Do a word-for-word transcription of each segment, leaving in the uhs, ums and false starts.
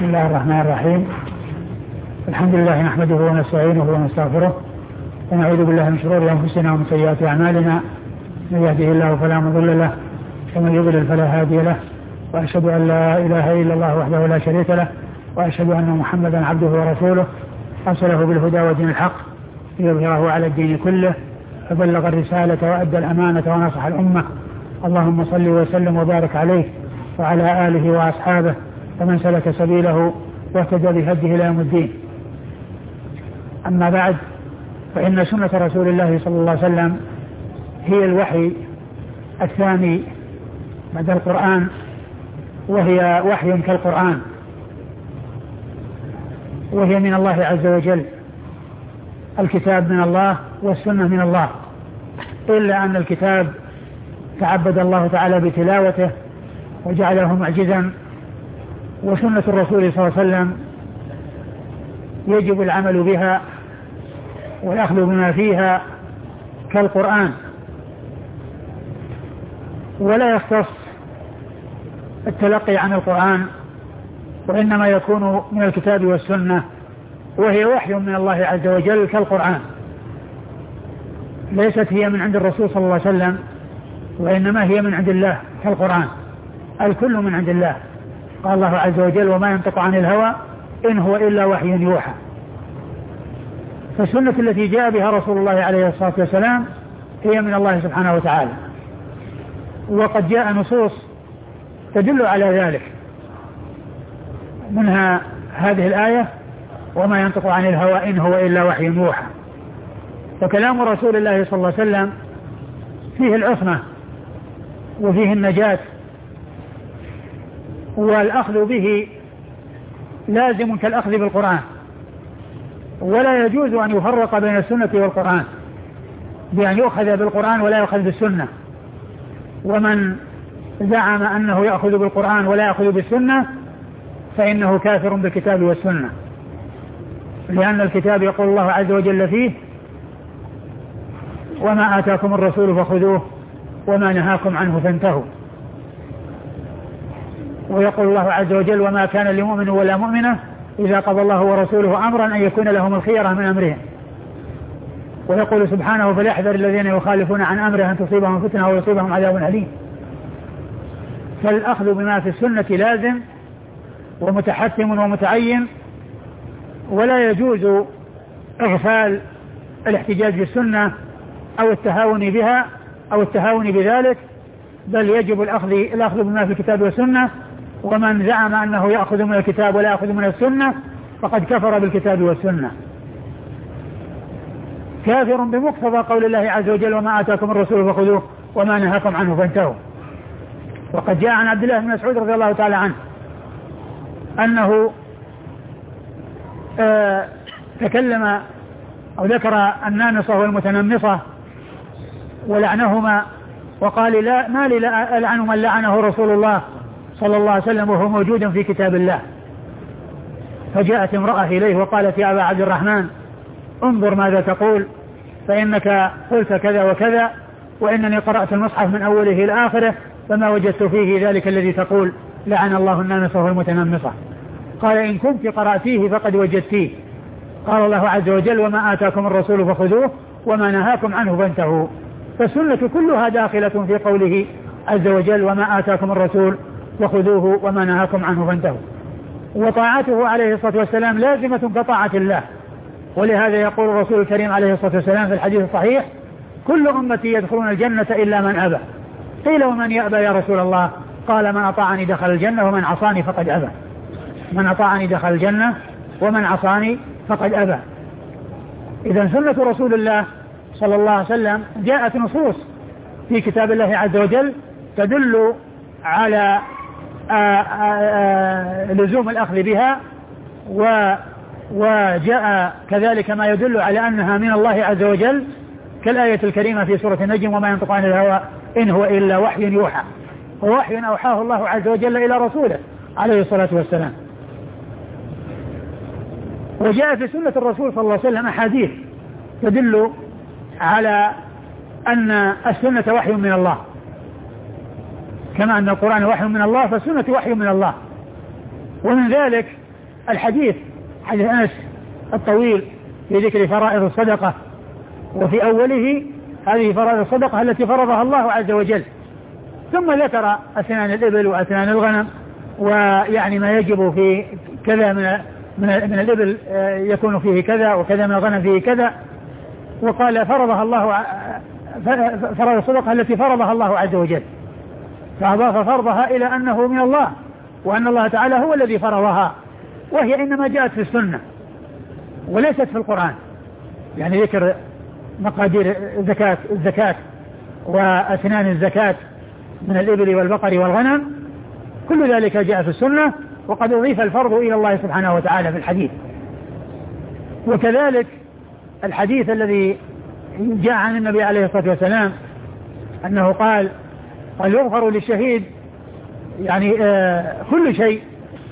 بسم الله الرحمن الرحيم. الحمد لله نحمده ونستعينه ونستغفره ونعوذ بالله من شرور أنفسنا ومن سيئات أعمالنا، من يهده الله فلا مضل له ومن يضلل فلا هادي له، وأشهد أن لا إله إلا الله وحده لا شريك له، وأشهد أن محمدا عبده ورسوله أرسله بالهدى ودين الحق ليظهره على الدين كله، فبلغ الرسالة وأدى الأمانة ونصح الأمة. اللهم صل وسلم وبارك عليه وعلى آله وأصحابه ومن سلك سبيله واهتدى بهديه إلى يوم الدين. أما بعد، فإن سنة رسول الله صلى الله عليه وسلم هي الوحي الثاني بعد القرآن، وهي وحي كالقرآن، وهي من الله عز وجل. الكتاب من الله والسنة من الله، إلا أن الكتاب تعبد الله تعالى بتلاوته وجعله معجزا، وسنة الرسول صلى الله عليه وسلم يجب العمل بها والأخذ بما فيها كالقرآن، ولا يختص التلقي عن القرآن، وإنما يكون من الكتاب والسنة، وهي وحي من الله عز وجل كالقرآن، ليست هي من عند الرسول صلى الله عليه وسلم، وإنما هي من عند الله كالقرآن، الكل من عند الله. قال الله عز وجل: وما ينطق عن الهوى إن هو إلا وحي يوحى. فالسنة التي جاء بها رسول الله عليه الصلاة والسلام هي من الله سبحانه وتعالى، وقد جاء نصوص تدل على ذلك، منها هذه الآية: وما ينطق عن الهوى إن هو إلا وحي يوحى. فكلام رسول الله صلى الله عليه وسلم فيه العصمة وفيه النجاة، والأخذ به لازم كالأخذ بالقرآن، ولا يجوز أن يفرق بين السنة والقرآن بأن يؤخذ بالقرآن ولا يؤخذ بالسنة. ومن زعم أنه يأخذ بالقرآن ولا يأخذ بالسنة فإنه كافر بالكتاب والسنة، لأن الكتاب يقول الله عز وجل فيه: وما آتاكم الرسول فخذوه وما نهاكم عنه فانتهوا. ويقول الله عز وجل: وما كان لمؤمن ولا مؤمنة إذا قضى الله ورسوله أمرا أن يكون لهم الخيرة من أمرهم. ويقول سبحانه: فليحذر الذين يخالفون عن أمره أن تصيبهم فتنة ويصيبهم عذاب أليم. فالأخذ بما في السنة لازم ومتحتم ومتعين، ولا يجوز إغفال الاحتجاج بالسنة أو التهاون بها أو التهاون بذلك، بل يجب الأخذ, الأخذ بما في الكتاب والسنة. ومن زعم أنه يأخذ من الكتاب ولا يأخذ من السنة فقد كفر بالكتاب والسنة، كافر بمقتضى قول الله عز وجل: وما آتاكم الرسول فخذوه وما نهاكم عنه فانتهوا. وقد جاء عن عبد الله بن مسعود رضي الله تعالى عنه أنه آه تكلم أو ذكر النامصة والمتنمصة ولعنهما، وقال: لا ما لي لا ألعن من لعنه رسول الله صلى الله عليه وسلم وهو موجود في كتاب الله. فجاءت امرأة إليه وقالت: يا أبا عبد الرحمن، انظر ماذا تقول، فإنك قلت كذا وكذا، وإنني قرأت المصحف من أوله إلى آخره فما وجدت فيه ذلك الذي تقول: لعن الله النامصة والمتنمصة. قال: إن كنت قرأتيه فقد وجدتيه. قال الله عز وجل: وما آتاكم الرسول فخذوه وما نهاكم عنه فانتهوا. فالسنة كلها داخلة في قوله عز وجل: وما آتاكم الرسول وخذوه وما نهاكم عنه فانتهوا. وطاعته عليه الصلاة والسلام لازمة كطاعة الله، ولهذا يقول الرسول الكريم عليه الصلاة والسلام في الحديث الصحيح: كل أمتي يدخلون الجنة إلا من أبى. قيل: ومن يأبى يا رسول الله؟ قال: من أطاعني دخل الجنة ومن عصاني فقد أبى. من أطاعني دخل الجنة ومن عصاني فقد أبى. إذن سنة رسول الله صلى الله عليه وسلم جاءت نصوص في كتاب الله عز وجل تدل على آآ آآ لزوم الأخذ بها، وجاء كذلك ما يدل على أنها من الله عز وجل، كالآية الكريمة في سورة النجم: وما ينطق عن الهوى إن هو إلا وحي يوحى. ووحي أوحاه الله عز وجل إلى رسوله عليه الصلاة والسلام. وجاء في سنة الرسول صلى الله عليه وسلم أحاديث تدل على أن السنة وحي من الله، كما أن القرآن وحي من الله فالسنة وحي من الله. ومن ذلك الحديث حديث أنس الطويل في ذكر فرائض الصدقة، وفي أوله هذه فرائض الصدقة التي فرضها الله عز وجل، ثم ذكر أسنان الإبل وأسنان الغنم، ويعني ما يجب في كذا من من, من الإبل يكون فيه كذا، وكذا من الغنم فيه كذا، وقال فرضها الله فرائض الصدقة التي فرضها الله عز وجل، فأضاف فرضها إلى أنه من الله، وأن الله تعالى هو الذي فرضها، وهي إنما جاءت في السنة وليست في القرآن. يعني ذكر مقادير الزكاة الزكاة وأسنان الزكاة من الإبل والبقر والغنم، كل ذلك جاء في السنة، وقد أضيف الفرض إلى الله سبحانه وتعالى في الحديث. وكذلك الحديث الذي جاء عن النبي عليه الصلاة والسلام أنه قال قال يغفر للشهيد يعني آه كل شيء،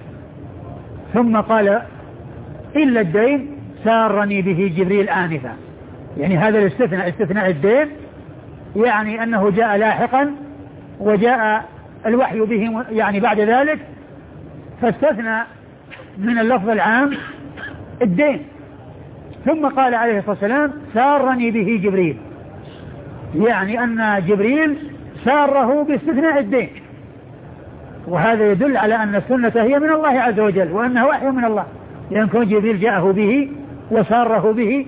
ثم قال إلا الدين سارني به جبريل آنفا. يعني هذا الاستثناء استثناء الدين، يعني أنه جاء لاحقا وجاء الوحي به يعني بعد ذلك، فاستثنى من اللفظ العام الدين، ثم قال عليه الصلاة والسلام سارني به جبريل، يعني أن جبريل ساره باستثناء الدين، وهذا يدل على أن السنة هي من الله عز وجل، وأنه وحي من الله، لأن كون جبريل جاءه به وساره به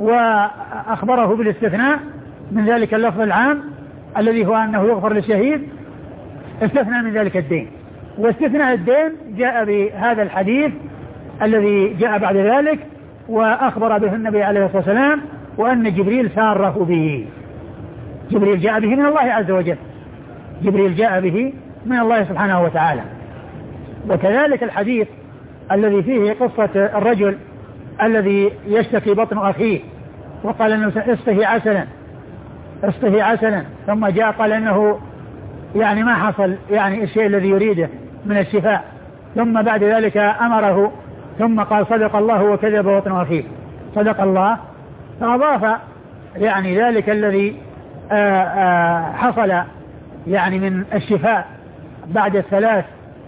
وأخبره بالاستثناء من ذلك اللفظ العام الذي هو أنه يغفر للشهيد، استثنى من ذلك الدين، واستثناء الدين جاء بهذا الحديث الذي جاء بعد ذلك وأخبر به النبي عليه الصلاة والسلام، وأن جبريل ساره به. جبريل جاء به من الله عز وجل، جبريل جاء به من الله سبحانه وتعالى. وكذلك الحديث الذي فيه قصة الرجل الذي يشتكي بطن أخيه وقال أنه اسقه عسلا اسقه عسلا، ثم جاء قال أنه يعني ما حصل يعني الشيء الذي يريده من الشفاء، ثم بعد ذلك أمره، ثم قال صدق الله وكذب بطن أخيه، صدق الله، فأضاف يعني ذلك الذي آآ آآ حصل يعني من الشفاء بعد الثلاث،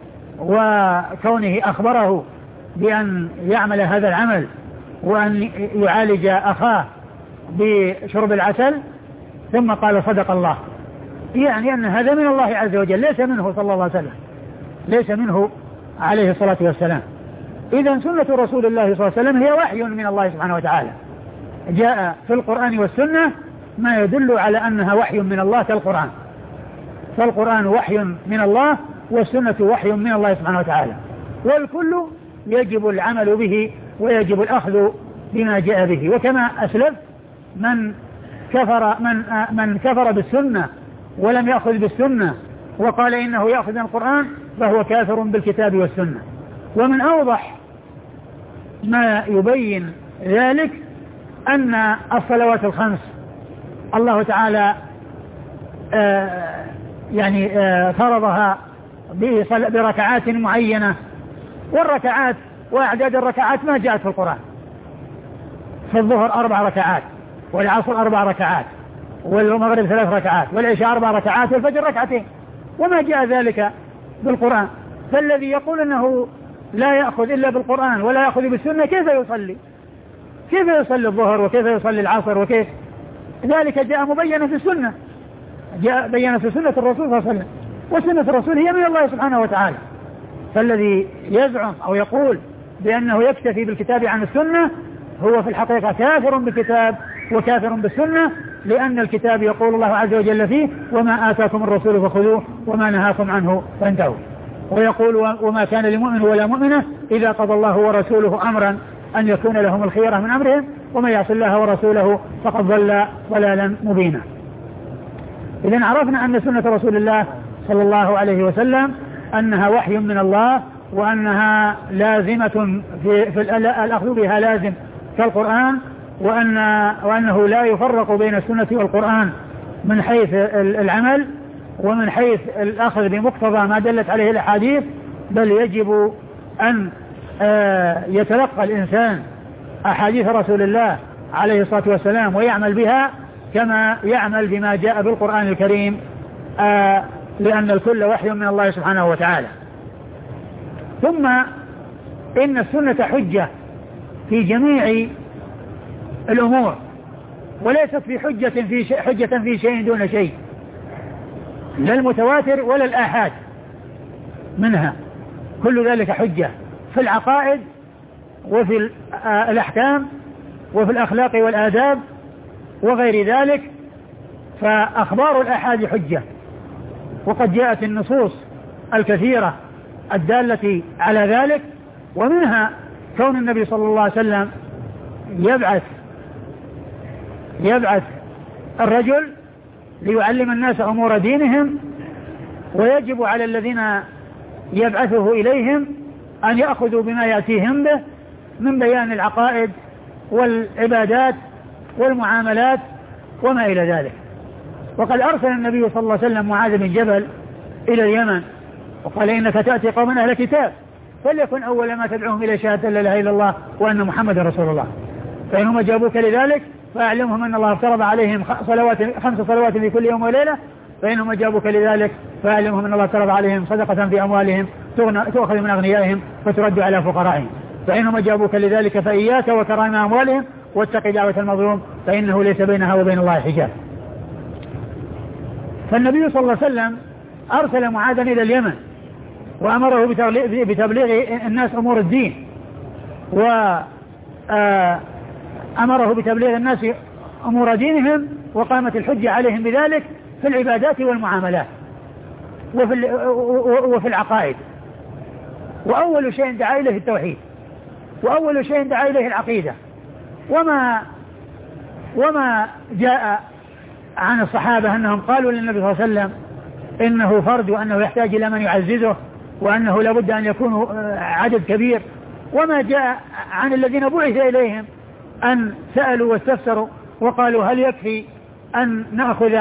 وكونه أخبره بأن يعمل هذا العمل وأن يعالج أخاه بشرب العسل، ثم قال صدق الله، يعني أن هذا من الله عز وجل، ليس منه صلى الله عليه وسلم، ليس منه عليه الصلاة والسلام. إذن سنة رسول الله صلى الله عليه وسلم هي وحي من الله سبحانه وتعالى، جاء في القرآن والسنة ما يدل على أنها وحي من الله كالقرآن، فالقرآن وحي من الله والسنة وحي من الله سبحانه وتعالى، والكل يجب العمل به ويجب الأخذ بما جاء به. وكما أسلف من كفر من من كفر بالسنة ولم يأخذ بالسنة وقال إنه يأخذ القرآن فهو كافر بالكتاب والسنة. ومن أوضح ما يبين ذلك أن الصلوات الخمس الله تعالى آه يعني آه فرضها بركعات معينة، والركعات وأعداد الركعات ما جاءت في القرآن. في الظهر أربع ركعات، والعصر أربع ركعات، والمغرب ثلاث ركعات، والعشاء أربع ركعات، والفجر ركعتين، وما جاء ذلك بالقرآن. فالذي يقول أنه لا يأخذ إلا بالقرآن ولا يأخذ بالسنة كيف يصلي؟ كيف يصلي الظهر وكيف يصلي العصر وكيف؟ ذلك جاء مبينا في السنة، جاء بينا في سنة الرسول صلى الله عليه وسلم، وسنة الرسول هي من الله سبحانه وتعالى. فالذي يزعم أو يقول بأنه يكتفي بالكتاب عن السنة هو في الحقيقة كافر بالكتاب وكافر بالسنة، لأن الكتاب يقول الله عز وجل فيه وما آتاكم الرسول فخذوه وما نهاكم عنه فانتهوا، ويقول وما كان لمؤمن ولا مؤمنة إذا قضى الله ورسوله أمرا أن يكون لهم الخيرة من أمرهم وما يعص الله ورسوله فقد ضل ضلالا مبينا. إذن عرفنا أن سنة رسول الله صلى الله عليه وسلم أنها وحي من الله، وأنها لازمة في, في الأخذ بها لازم كالقرآن، وأن وأنه لا يفرق بين السنة والقرآن من حيث العمل ومن حيث الأخذ بمقتضى ما دلت عليه الأحاديث، بل يجب أن يتلقى الإنسان أحاديث رسول الله عليه الصلاة والسلام ويعمل بها كما يعمل بما جاء بالقرآن الكريم، لأن الكل وحي من الله سبحانه وتعالى. ثم إن السنة حجة في جميع الأمور، وليست في حجة في شيء حجة في شيء دون شيء، لا المتواتر ولا الآحاد منها، كل ذلك حجة في العقائد وفي الأحكام وفي الأخلاق والآداب وغير ذلك. فأخبار الآحاد حجة، وقد جاءت النصوص الكثيرة الدالة على ذلك، ومنها كون النبي صلى الله عليه وسلم يبعث يبعث الرجل ليعلم الناس أمور دينهم، ويجب على الذين يبعثه إليهم أن يأخذوا بما يأتيهم به من بيان العقائد والعبادات والمعاملات وما إلى ذلك. وقد أرسل النبي صلى الله عليه وسلم معاذ بن جبل إلى اليمن وقال إنك تأتي قوما أهل كتاب فليكن أول ما تدعوهم إلى شهادة لا إله إلا الله وأن محمد رسول الله، فإنهم أجابوك لذلك فأعلمهم أن الله افترض عليهم صلوات خمس صلوات في كل يوم وليلة، فإنهم أجابوك لذلك فأعلمهم أن الله افترض عليهم صدقة في أموالهم تؤخذ من أغنيائهم فترد على فقرائهم، فإنهم أجابوك لذلك فإياك وكرائم أموالهم واتق دعوة المظلوم فإنه ليس بينها وبين الله حجاب. فالنبي صلى الله عليه وسلم أرسل معاذا إلى اليمن وأمره بتبليغ الناس أمور الدين، وأمره بتبليغ الناس أمور دينهم، وقامت الحجة عليهم بذلك في العبادات والمعاملات وفي, وفي العقائد. وأول شيء دعا إليه التوحيد، وأول شيء دعا إليه العقيدة. وما وما جاء عن الصحابة أنهم قالوا للنبي صلى الله عليه وسلم إنه فرد وأنه يحتاج إلى من يعززه وأنه لابد أن يكونوا عدد كبير، وما جاء عن الذين بعث إليهم أن سألوا واستفسروا وقالوا هل يكفي أن نأخذ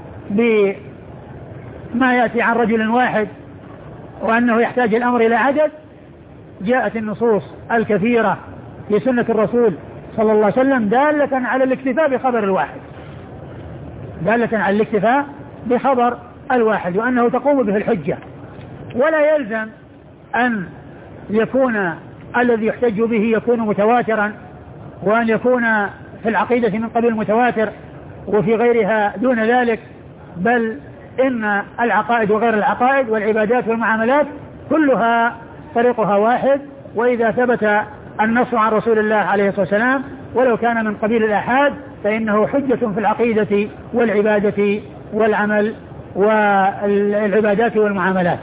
بما يأتي عن رجل واحد وأنه يحتاج الأمر إلى عدد. جاءت النصوص الكثيرة في سنة الرسول صلى الله عليه وسلم دالة على الاكتفاء بخبر الواحد، دالة على الاكتفاء بخبر الواحد وأنه تقوم به الحجة، ولا يلزم أن يكون الذي يحتج به يكون متواترا، وأن يكون في العقيدة من قبل المتواتر وفي غيرها دون ذلك، بل إن العقائد وغير العقائد والعبادات والمعاملات كلها طريقها واحد. وإذا ثبت النص عن رسول الله عليه الصلاة والسلام ولو كان من قبيل الآحاد فإنه حجة في العقيدة والعبادة والعمل والعبادات والمعاملات.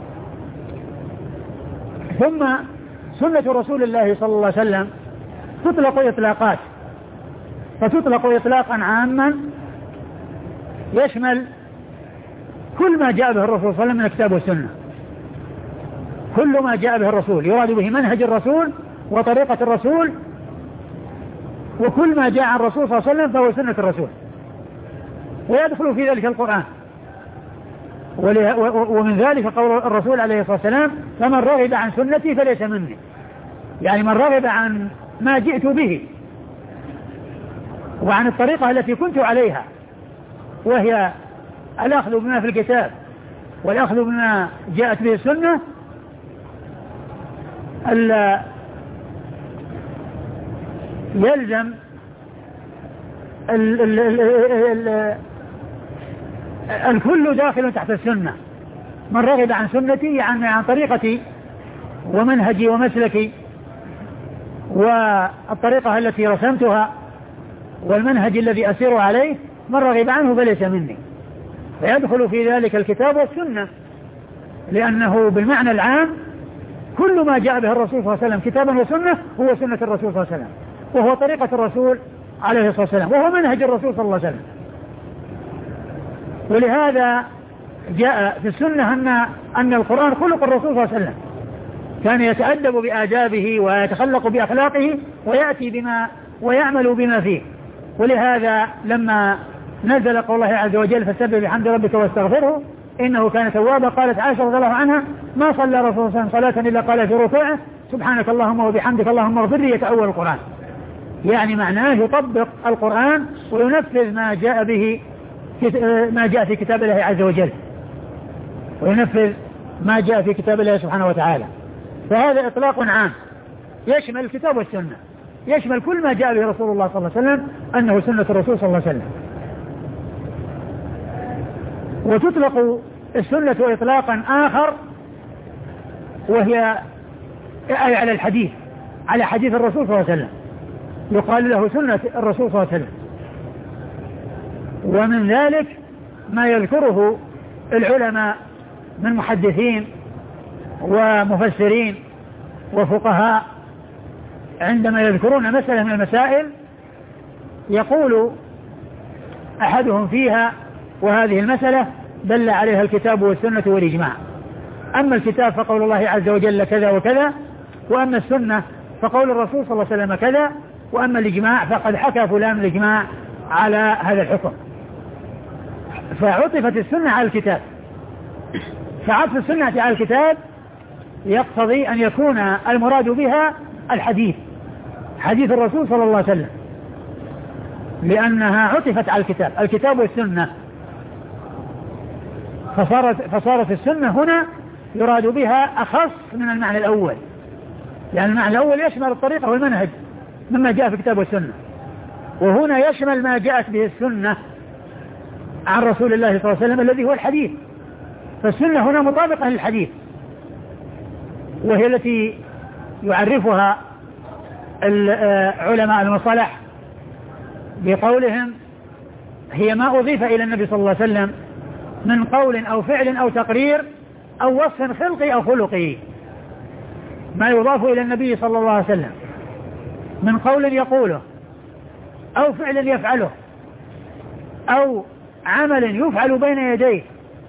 ثم سنة رسول الله صلى الله عليه وسلم تطلق إطلاقات، فتطلق إطلاقا عاما يشمل كل ما جاء به الرسول صلى الله عليه وسلم من الكتاب والسنة، كل ما جاء به الرسول يراد به منهج الرسول وطريقة الرسول، وكل ما جاء عن الرسول صلى الله عليه وسلم فهو سنة الرسول، ويدخل في ذلك القرآن. ومن ذلك قول الرسول عليه الصلاة والسلام فمن رغب عن سنتي فليس مني، يعني من رغب عن ما جئت به وعن الطريقة التي كنت عليها، وهي الأخذ بما في الكتاب والأخذ بما جاءت به السنة، يلزم ال ال ال ال الكل داخل تحت السنة. من رغب عن سنتي يعني عن طريقتي ومنهجي ومسلكي والطريقة التي رسمتها والمنهج الذي أسير عليه، من رغب عنه فليس مني، فيدخل في ذلك الكتاب والسنة، لأنه بالمعنى العام كل ما جاء به الرسول صلى الله عليه وسلم كتابا وسنة هو سنة الرسول صلى الله عليه وسلم، وهو طريقة الرسول عليه الصلاة والسلام، وهو منهج الرسول صلى الله عليه وسلم. ولهذا جاء في السنة أن أن القرآن خلق الرسول صلى الله عليه وسلم، كان يتأدب بآدابه ويتخلق بأخلاقه ويأتي بما ويعمل بما فيه. ولهذا لما نزل قول الله عز وجل فسبح بحمد ربك واستغفره إنه كان توابا، قالت عائشة رضي الله عنها ما صلى رسول الله صلى الله عليه وسلم صلاة إلا قال في ركوعه سبحانك اللهم وبحمدك اللهم اغفر لي، يتأول القرآن، يعني معناه يطبق القرآن وينفذ ما جاء به ما جاء في كتاب الله عز وجل، وينفذ ما جاء في كتاب الله سبحانه وتعالى. فهذا إطلاق عام يشمل الكتاب والسنة، يشمل كل ما جاء به رسول الله صلى الله عليه وسلم أنه سنة الرسول صلى الله عليه وسلم. وتطلق السنة إطلاقا آخر وهي أي على الحديث، على حديث الرسول صلى الله عليه وسلم، يقال له سنة الرسول صلى الله عليه وسلم. ومن ذلك ما يذكره العلماء من محدثين ومفسرين وفقهاء عندما يذكرون مسألة من المسائل، يقول أحدهم فيها: وهذه المسألة دل عليها الكتاب والسنة والإجماع. أما الكتاب فقول الله عز وجل كذا وكذا، وأما السنة فقول الرسول صلى الله عليه وسلم كذا، وأما الإجماع فقد حكى فلان الإجماع على هذا الحكم. فعطفت السنة على الكتاب، فعطف السنة على الكتاب يقتضي أن يكون المراد بها الحديث، حديث الرسول صلى الله عليه وسلم، لأنها عطفت على الكتاب، الكتاب والسنة. فصارت, فصارت السنة هنا يراد بها أخص من المعنى الأول، لأن يعني المعنى الأول يشمل الطريقة والمنهج مما جاء في الكتاب والسنة، وهنا يشمل ما جاءت به السنة عن رسول الله صلى الله عليه وسلم الذي هو الحديث. فالسنة هنا مطابقة للحديث، وهي التي يعرفها علماء المصطلح بقولهم: هي ما أضيف إلى النبي صلى الله عليه وسلم من قول أو فعل أو تقرير أو وصف خلقي أو خلقي. ما يضاف إلى النبي صلى الله عليه وسلم من قول يقوله أو فعل يفعله أو عمل يفعل بين يديه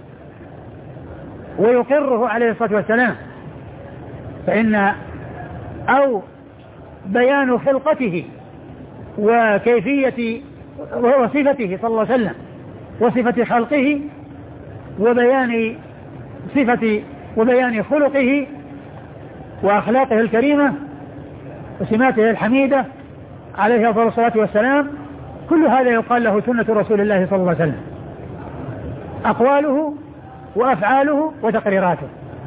ويقره عليه الصلاة والسلام، فإن أو بيان خلقته وكيفية وصفته صلى الله عليه وسلم وصفة خلقه وبيان صفة وبيان خلقه وأخلاقه الكريمة وسماته الحميدة عليه أفضل الصلاة والسلام، كل هذا يقال له سنة رسول الله صلى الله عليه وسلم، أقواله وأفعاله وتقريراته.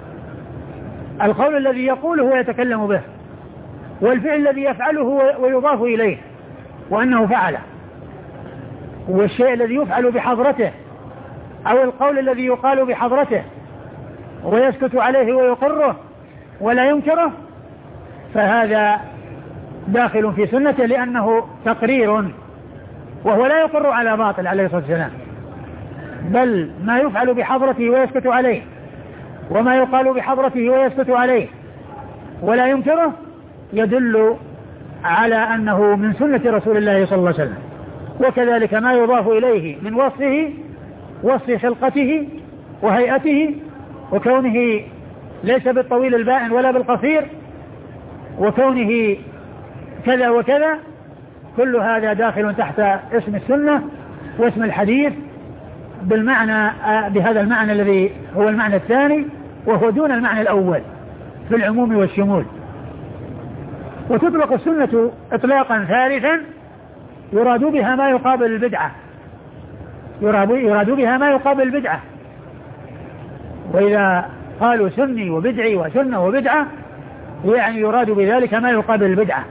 القول الذي يقوله ويتكلم به، والفعل الذي يفعله ويضاف إليه وأنه فعله، والشيء الذي يفعل بحضرته أو القول الذي يقال بحضرته ويسكت عليه ويقره ولا ينكره، فهذا داخل في سنته لأنه تقرير، وهو لا يقر على باطل عليه الصلاة والسلام، بل ما يفعل بحضرته ويسكت عليه وما يقال بحضرته ويسكت عليه ولا ينكره يدل على أنه من سنة رسول الله صلى الله عليه وسلم. وكذلك ما يضاف إليه من وصفه، وصف خلقته وهيئته وكونه ليس بالطويل البائن ولا بالقصير وكونه كذا وكذا، كل هذا داخل تحت اسم السنة واسم الحديث بالمعنى بهذا المعنى الذي هو المعنى الثاني، وهو دون المعنى الأول في العموم والشمول. وتطلق السنة إطلاقا ثالثا يراد بها ما يقابل البدعة، يراد بها ما يقابل البدعة. وإذا قالوا سني وبدعي وسنة وبدعة يعني يراد بذلك ما يقابل البدعة.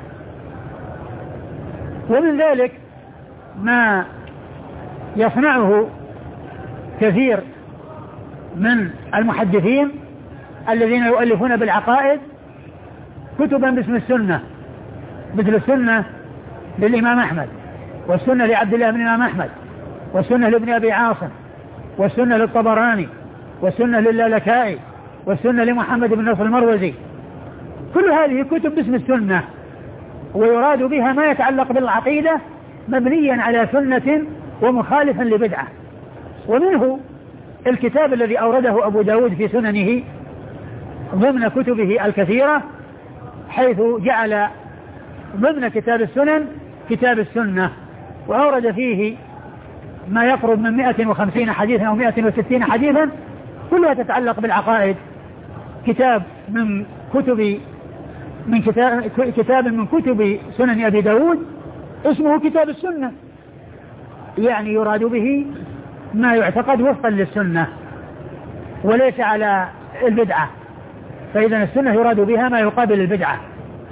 ومن ذلك ما يصنعه كثير من المحدثين الذين يؤلفون بالعقائد كتبا باسم السنة، مثل السنة للإمام أحمد، والسنة لعبد الله بن الإمام أحمد، والسنة لابن أبي عاصم، والسنة للطبراني، والسنة للالكائي، والسنة لمحمد بن نصر المروزي. كل هذه كتب باسم السنة، ويراد بها ما يتعلق بالعقيدة مبنيا على سنة ومخالفا لبدعة. ومنه الكتاب الذي أورده أبو داود في سننه ضمن كتبه الكثيرة، حيث جعل ضمن كتاب السنن كتاب السنة، وأورد فيه ما يقرب من مئة وخمسين حديثا أو مئة وستين حديثا كلها تتعلق بالعقائد. كتاب من كتب من كتاب, كتاب من كتب سنن أبي داود اسمه كتاب السنة، يعني يراد به ما يعتقد وفقا للسنة وليس على البدعة، فإذا السنة يراد بها ما يقابل البدعة.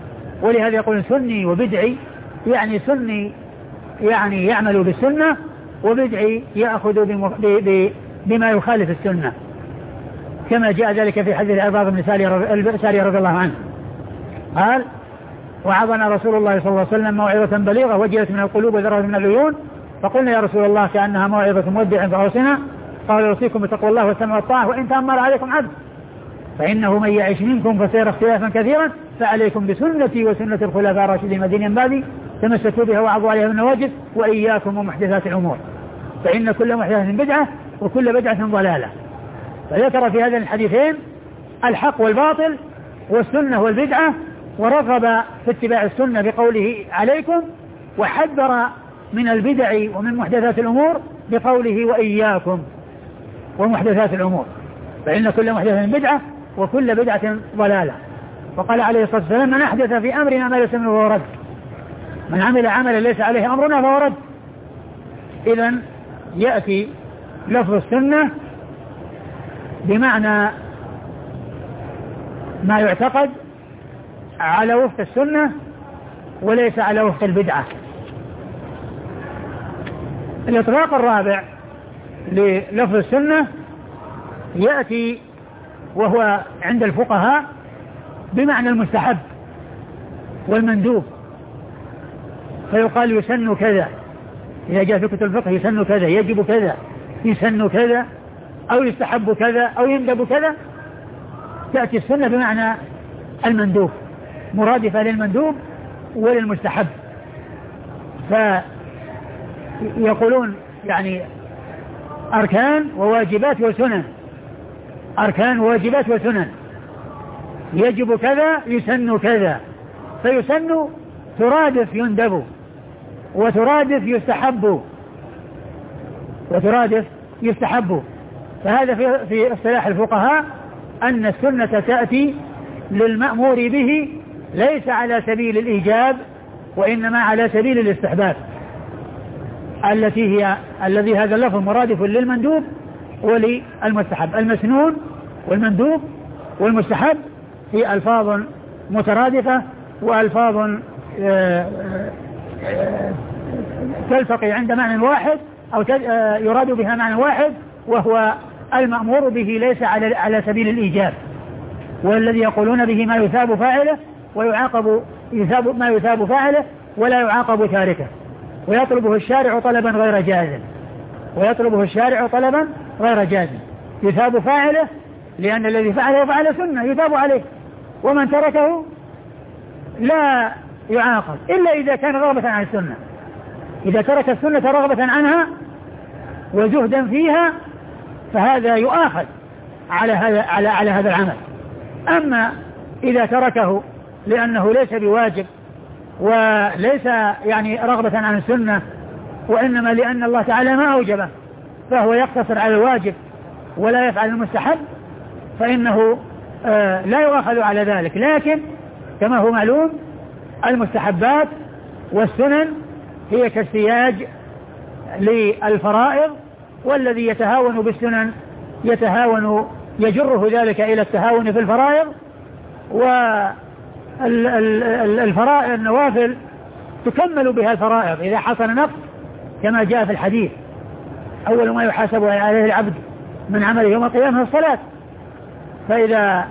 ولهذا يقول سني وبدعي، يعني سني يعني يعمل بالسنة، وبدعي يأخذ بما يخالف السنة، كما جاء ذلك في حديث العباد بن ساري رضي الله عنه قال وعظنا رسول الله صلى الله عليه وسلم موعظة بليغة وجلت من القلوب وذرت من العيون، فقلنا يا رسول الله كأنها موعظة مودع فأوصنا، قال يوصيكم بتقوى الله والسمع والطاعة وإن تأمر عليكم عبد، فإنه من يعيش منكم فسيرى اختلافا كثيرا، فعليكم بسنتي وسنة الخلفاء الراشدين المهديين من بعدي، تمسكوا بها وعضوا عليها بالنواجذ، وإياكم ومحدثات الأمور، فإن كل محدثة بدعة وكل بدعة ضلالة. فذكر في هذين الحديثين الحق والباطل والسنة والبدعة، ورغب في اتباع السنة بقوله عليكم، وحذر من البدع ومن محدثات الأمور بقوله وإياكم ومحدثات الأمور، فإن كل محدثة بدعة وكل بدعة ضلالة. وقال عليه الصلاة والسلام من أحدث في أمرنا ما ليس منه فهو رد، من عمل عملا ليس عليه أمرنا فهو رد. إذن يأتي لفظ السنة بمعنى ما يعتقد على وفق السنة وليس على وفق البدعة. الإطلاق الرابع للفظ السنة يأتي وهو عند الفقهاء بمعنى المستحب والمندوب، فيقال يسن كذا، إذا جاء في كتب الفقه يسن كذا، يجب كذا، يسن كذا، أو يستحب كذا، أو يندب كذا. تأتي السنة بمعنى المندوب، مرادفة للمندوب وللمستحب. فيقولون يعني أركان وواجبات وسنن، أركان وواجبات وسنن، يجب كذا يسن كذا، فيسن ترادف يندب، وترادف يستحب، وترادف يستحب. فهذا في, في اصطلاح الفقهاء أن السنة تأتي للمأمور به ليس على سبيل الإيجاب، وإنما على سبيل الاستحباب، التي هي الذي هذا اللفظ مرادف للمندوب وللمستحب. المسنون والمندوب والمستحب هي ألفاظ مترادفة وألفاظ تلتقي عند معنى واحد أو يراد بها معنى واحد، وهو المأمور به ليس على على سبيل الإيجاب، والذي يقولون به ما يثاب فاعله ويعاقب يثاب ما يثاب فاعله ولا يعاقب تاركه، ويطلبه الشارع طلبا غير جازم، ويطلبه الشارع طلبا غير جازم. يثاب فاعله لأن الذي فعله فعل سنة يثاب عليه، ومن تركه لا يعاقب إلا إذا كان رغبة عن السنة. إذا ترك السنة رغبة عنها وزهدا فيها فهذا يؤاخذ على هذا على على هذا العمل. أما إذا تركه لأنه ليس بواجب وليس يعني رغبة عن السنة، وإنما لأن الله تعالى ما أوجبه، فهو يقتصر على الواجب ولا يفعل المستحب، فإنه آه لا يؤاخذ على ذلك. لكن كما هو معلوم المستحبات والسنن هي كالسياج للفرائض، والذي يتهاون بالسنن يتهاون يجره ذلك إلى التهاون في الفرائض، والفرائض النوافل تكمل بها الفرائض إذا حصل نقص، كما جاء في الحديث أول ما يحاسب عليه العبد من عمله يوم القيامة الصلاة. فإذا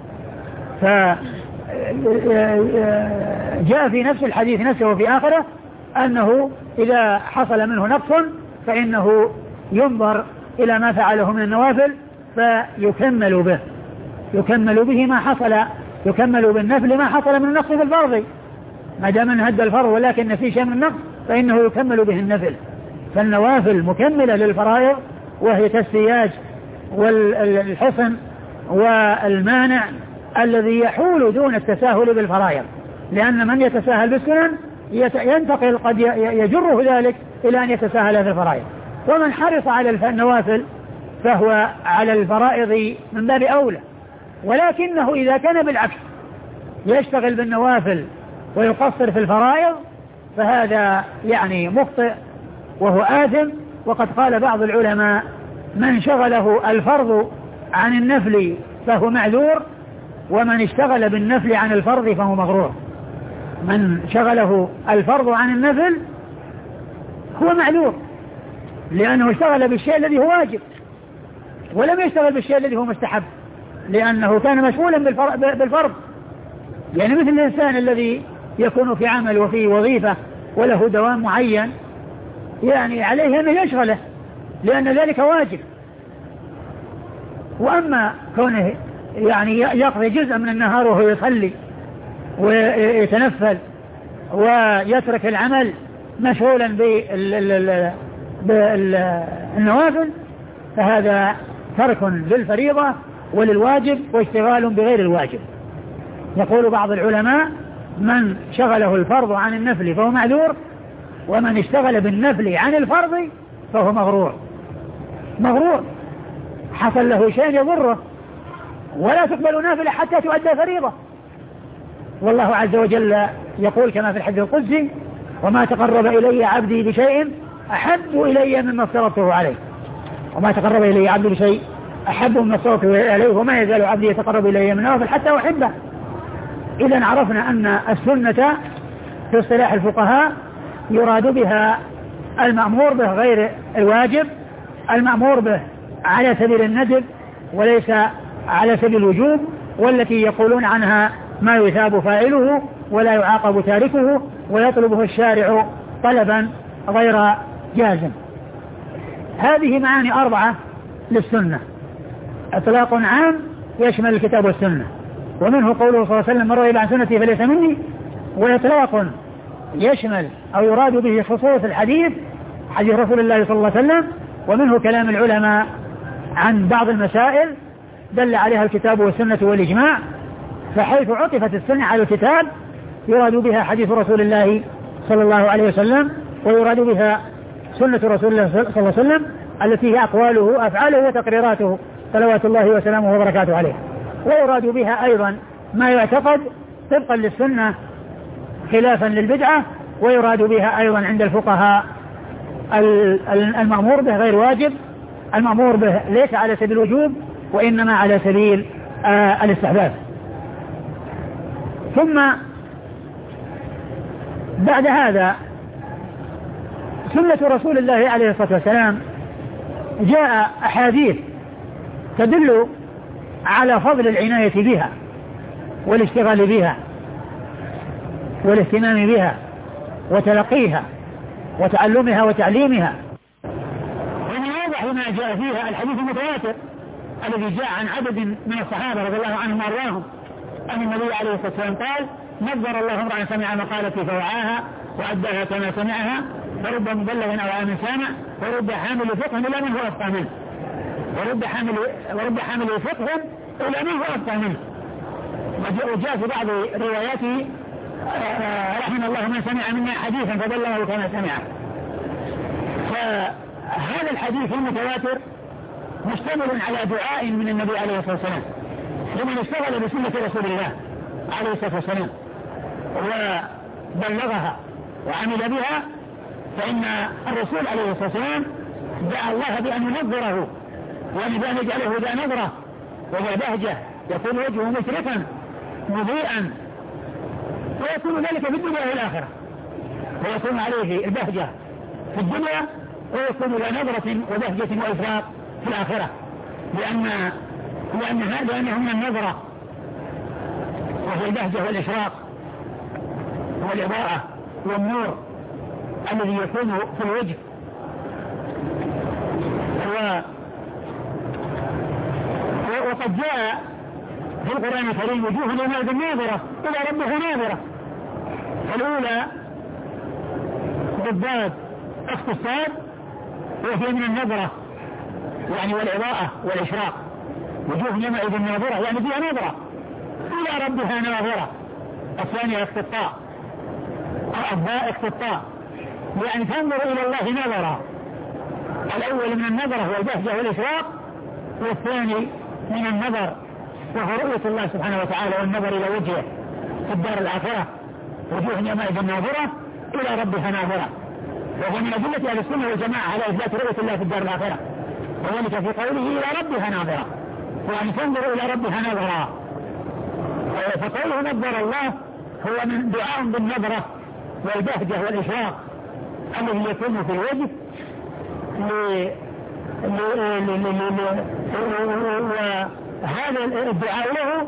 فجاء في نفس الحديث نفسه وفي آخره أنه إذا حصل منه نقص فإنه ينظر إلى ما فعله من النوافل فيكمل به، يكمل به ما حصل، يكمل بالنفل ما حصل من النقص في الفرض، ما دام ان هد الفرض ولكن في شيء من النقص فإنه يكمل به النفل. فالنوافل مكملة للفرائض، وهي كالسياج والحصن والمانع الذي يحول دون التساهل بالفرائض، لأن من يتساهل بالسنن ينتقل قد يجره ذلك إلى أن يتساهل في الفرائض، ومن حرص على النوافل فهو على الفرائض من باب أولى. ولكنه إذا كان بالعكس يشتغل بالنوافل ويقصر في الفرائض فهذا يعني مخطئ وهو آثم. وقد قال بعض العلماء من شغله الفرض عن النفل فهو معذور، ومن اشتغل بالنفل عن الفرض فهو مغرور. من شغله الفرض عن النفل هو معذور، لأنه اشتغل بالشيء الذي هو واجب ولم يشتغل بالشيء الذي هو مستحب، لأنه كان مشغولا بالفرض. يعني مثل الإنسان الذي يكون في عمل وفي وظيفة وله دوام معين، يعني عليه أن يشغله لأن ذلك واجب. وأما كونه يعني يقضي جزء من النهار وهو يصلي ويتنفل ويترك العمل مشغولا بالنوافل، فهذا ترك للفريضة وللواجب واشتغال بغير الواجب. يقول بعض العلماء: من شغله الفرض عن النفل فهو معذور، ومن اشتغل بالنفل عن الفرض فهو مغرور. مغرور حصل له شيء يضره، ولا تقبل نافلة حتى تؤدى فريضة. والله عز وجل يقول كما في الحديث القدسي: وما تقرب إلي عبدي بشيء أحب إلي مما افترضته عليه. وما تقرب إلي عبدي بشيء أحب مما افترضته عليه، وما يزال عبدي يتقرب إلي من نوافل حتى أحبه. إذن عرفنا أن السنة في اصطلاح الفقهاء يراد بها المأمور به غير الواجب، المأمور به على سبيل الندب وليس على سبيل الوجوب، والتي يقولون عنها ما يثاب فاعله ولا يعاقب تاركه ويطلبه الشارع طلبا غير جازم. هذه معاني أربعة للسنة: إطلاق عام يشمل الكتاب والسنة، ومنه قوله صلى الله عليه وسلم: من رغب عن سنتي فليس مني. وإطلاق يشمل أو يراد به خصوص الحديث، حديث رسول الله صلى الله عليه وسلم، ومنه كلام العلماء عن بعض المسائل دل عليها الكتاب والسنة والإجماع، فحيث عطفت السنة على الكتاب يراد بها حديث رسول الله صلى الله عليه وسلم، ويراد بها سنة رسول الله صلى الله عليه وسلم التي هي أقواله أفعاله وتقريراته صلوات الله وسلامه وبركاته عليه. ويراد بها أيضا ما يعتقد طبقا للسنة خلافا للبدعة، ويراد بها أيضا عند الفقهاء المأمور به غير واجب، المأمور به ليس على سبيل الوجوب وإنما على سبيل آه الاستحباب. ثم بعد هذا سنة رسول الله عليه الصلاة والسلام جاء أحاديث تدل على فضل العناية بها والاشتغال بها والاهتمام بها وتلقيها وتعلمها وتعليمها. ومن واضح ما جاء فيها الحديث المتواتر الذي جاء عن عدد من الصحابة رضي الله عنهم وارضاهم أن النبي عليه الصلاة والسلام قال: نظر الله امرأ سمع مقالتي فوعاها وأداها كما سمعها، فرب مبلغ أو عام سامع، ورب حامل فقه إلى من هو أفقه منه، ورب حامل ورب حامل فقه إلى من هو أفقه منه. وجاء في بعض رواياته: رحم الله من سمع منا حديثا فبلغه كما سمعه. فهذا الحديث المتواتر مشتمل على دعاء من النبي عليه الصلاة والسلام لمن اشتغل بسنة رسول الله عليه الصلاة والسلام وبلغها وعمل بها، فإن الرسول عليه الصلاة والسلام دعا الله بأن ينظره وأن يجعله ذا نظرة وذا بهجة يكون وجهه مشرقا مضيئا، ويكون ذلك في الدنيا والآخرة، ويكون عليه البهجة في الدنيا ويكون ذا نظرة وبهجة وإفراط في الآخرة، لأن لأن هذا لأنه من النظرة وهي البهجة والإشراق والإضاءة والنور الذي يكون في الوجه. و... وقد جاء في القرآن الكريم: وجوه يومئذ ناظرة إلى ربها ناظرة. الأولى بالضاد اختصار وهي من النظرة يعني والإضاءة والإشراق. وجوه يومئذ ناظرة يعني فيها نظرة إلى ربها ناظرة. الثانية اختصاء الضاء اختصاء يعني تنظر إلى الله نظرة. الأول من النظرة والبهجة والإشراق، والثاني من النظر وهو رؤية الله سبحانه وتعالى والنظر إلى وجهه في الدار الآخرة. وجوه يومئذ ناظرة إلى ربها ناظرة، وهو من أدلة أهل السنة والجماعة على إثبات رؤية الله في الدار الآخرة، وذلك في قوله إلى ربها ناظرة، يعني تنظر إلى ربها نظرة. فقوله نظر الله هو من دعاء بالنظرة والبهجة والإشراق الذي يكون في الوجه، وهذا الدعاء له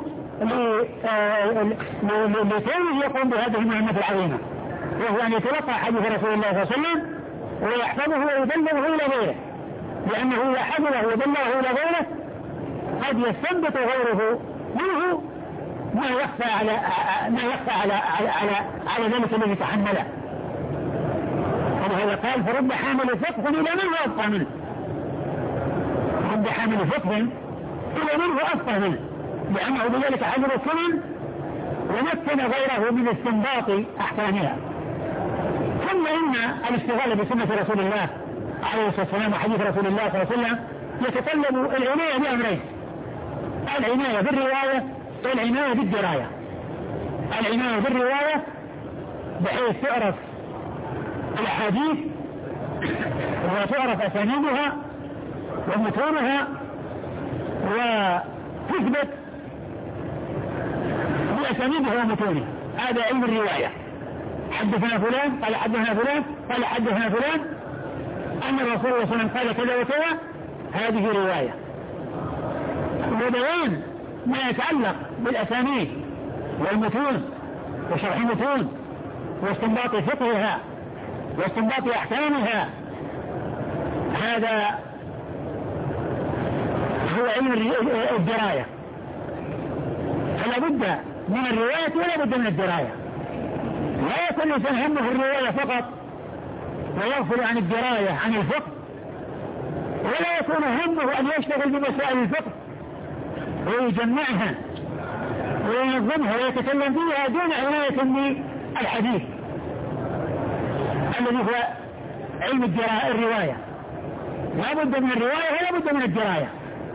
لكونه يقوم بهذه المهمة العظيمة، وهو أن يتلقى حديث رسول الله صلى الله عليه وسلم ويحفظه ويبلغه إلى غيره، لأنه إذا حفظه وبلغه إلى غيره قد يستنبط غيره منه ما يخفى على ما يخفى على على على, على ذلك الذي تحمله. ولهذا قال فرب حامل فقه إلى من هو أفقه منه، رب حامل فقه إلى من هو أفقه منه، لأنه بذلك حذر السنن ومكن غيره من استنباط أحكامها. ثم إن الاشتغال بسنة رسول الله عليه الصلاة والسلام وحديث رسول الله صلى الله عليه وسلم يتطلب العناية بأمرين: العناية بالرواية والعناية بالدراية. العناية بالرواية بحيث تعرف الأحاديث وتعرف أسانيدها ومتونها وتثبت بأسانيدها ومتونها، هذا علم الرواية. حدثنا فلان قال حدثنا فلان قال حدثنا فلان أن الرسول صلى الله عليه وسلم قال كذا وكذا، هذه رواية. وبيان ما يتعلق بالأسانيد والمتون وشرح المتون واستنباط فقهها واستنباط أحكامها، هذا هو علم الدراية. فلا بد من الرواية ولا بد من الدراية. لا يكون الإنسان همه الرواية فقط ويغفل عن الدراية عن الفقه، ولا يكون همه أن يشتغل بمسائل الفقه ويجمعها وينظمها ويتكلم فيها دون عناية بالحديث الذي هو علم الرواية. لا بد من الرواية ولا بد من الدراية.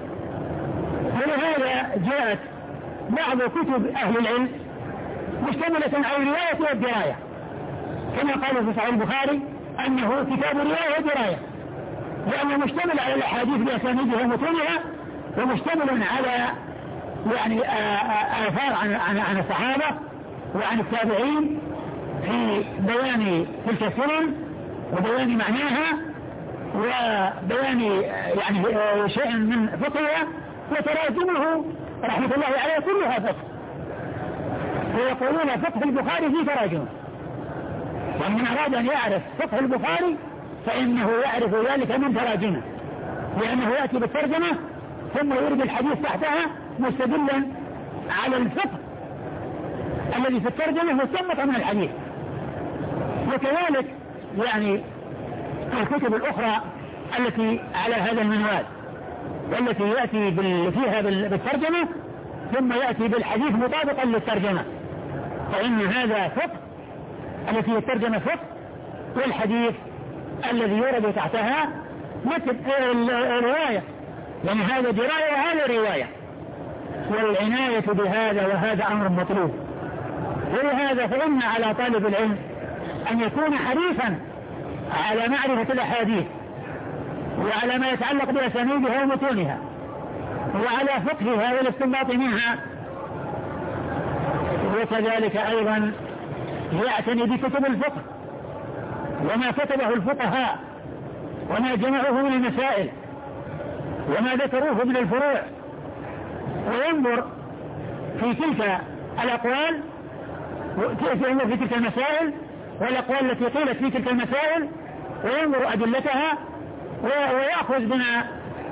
ولهذا جاءت بعض كتب أهل العلم مشتملة على الرواية والدراية، كما قالوا في صحيح البخاري أنه كتاب رواية ودراية، لأنه مشتمل على الأحاديث بأسانيدها ومتونها، ومشتمل على يعني آثار عن عن عن الصحابة وعن التابعين في بيان تلك السنن وبيان معناها وبيان يعني شيء من فقهها، وتراجمه رحمة الله عليه كلها فقه، ويقولون فقه البخاري في تراجمه. ومن أراد أن يعرف فقه البخاري فإنه يعرف ذلك من تراجمه، لأنه يأتي بالترجمة ثم يرد الحديث تحتها مستدلا على الفقه الذي في الترجمة مستنبطا من الحديث. وكذلك يعني الكتب الأخرى التي على هذا المنوال والتي يأتي فيها بالترجمة ثم يأتي بالحديث مطابقا للترجمة، فإن هذا فقه التي الترجمة فقه، والحديث الذي يورد تحتها مثل الرواية، يعني هذا دراية وهذا رواية. والعناية بهذا وهذا أمر مطلوب. ولهذا فإن على طالب العلم أن يكون حريصا على معرفة الأحاديث وعلى ما يتعلق بأسانيدها ومتونها وعلى فقهها والاستنباط منها، وكذلك أيضا يعتني بكتب الفقه وما كتبه الفقهاء وما جمعوه من المسائل وما ذكروه من الفروع، وينظر في تلك الأقوال في تلك المسائل والأقوال التي قيلت في تلك المسائل، وينظر أدلتها ويأخذ بما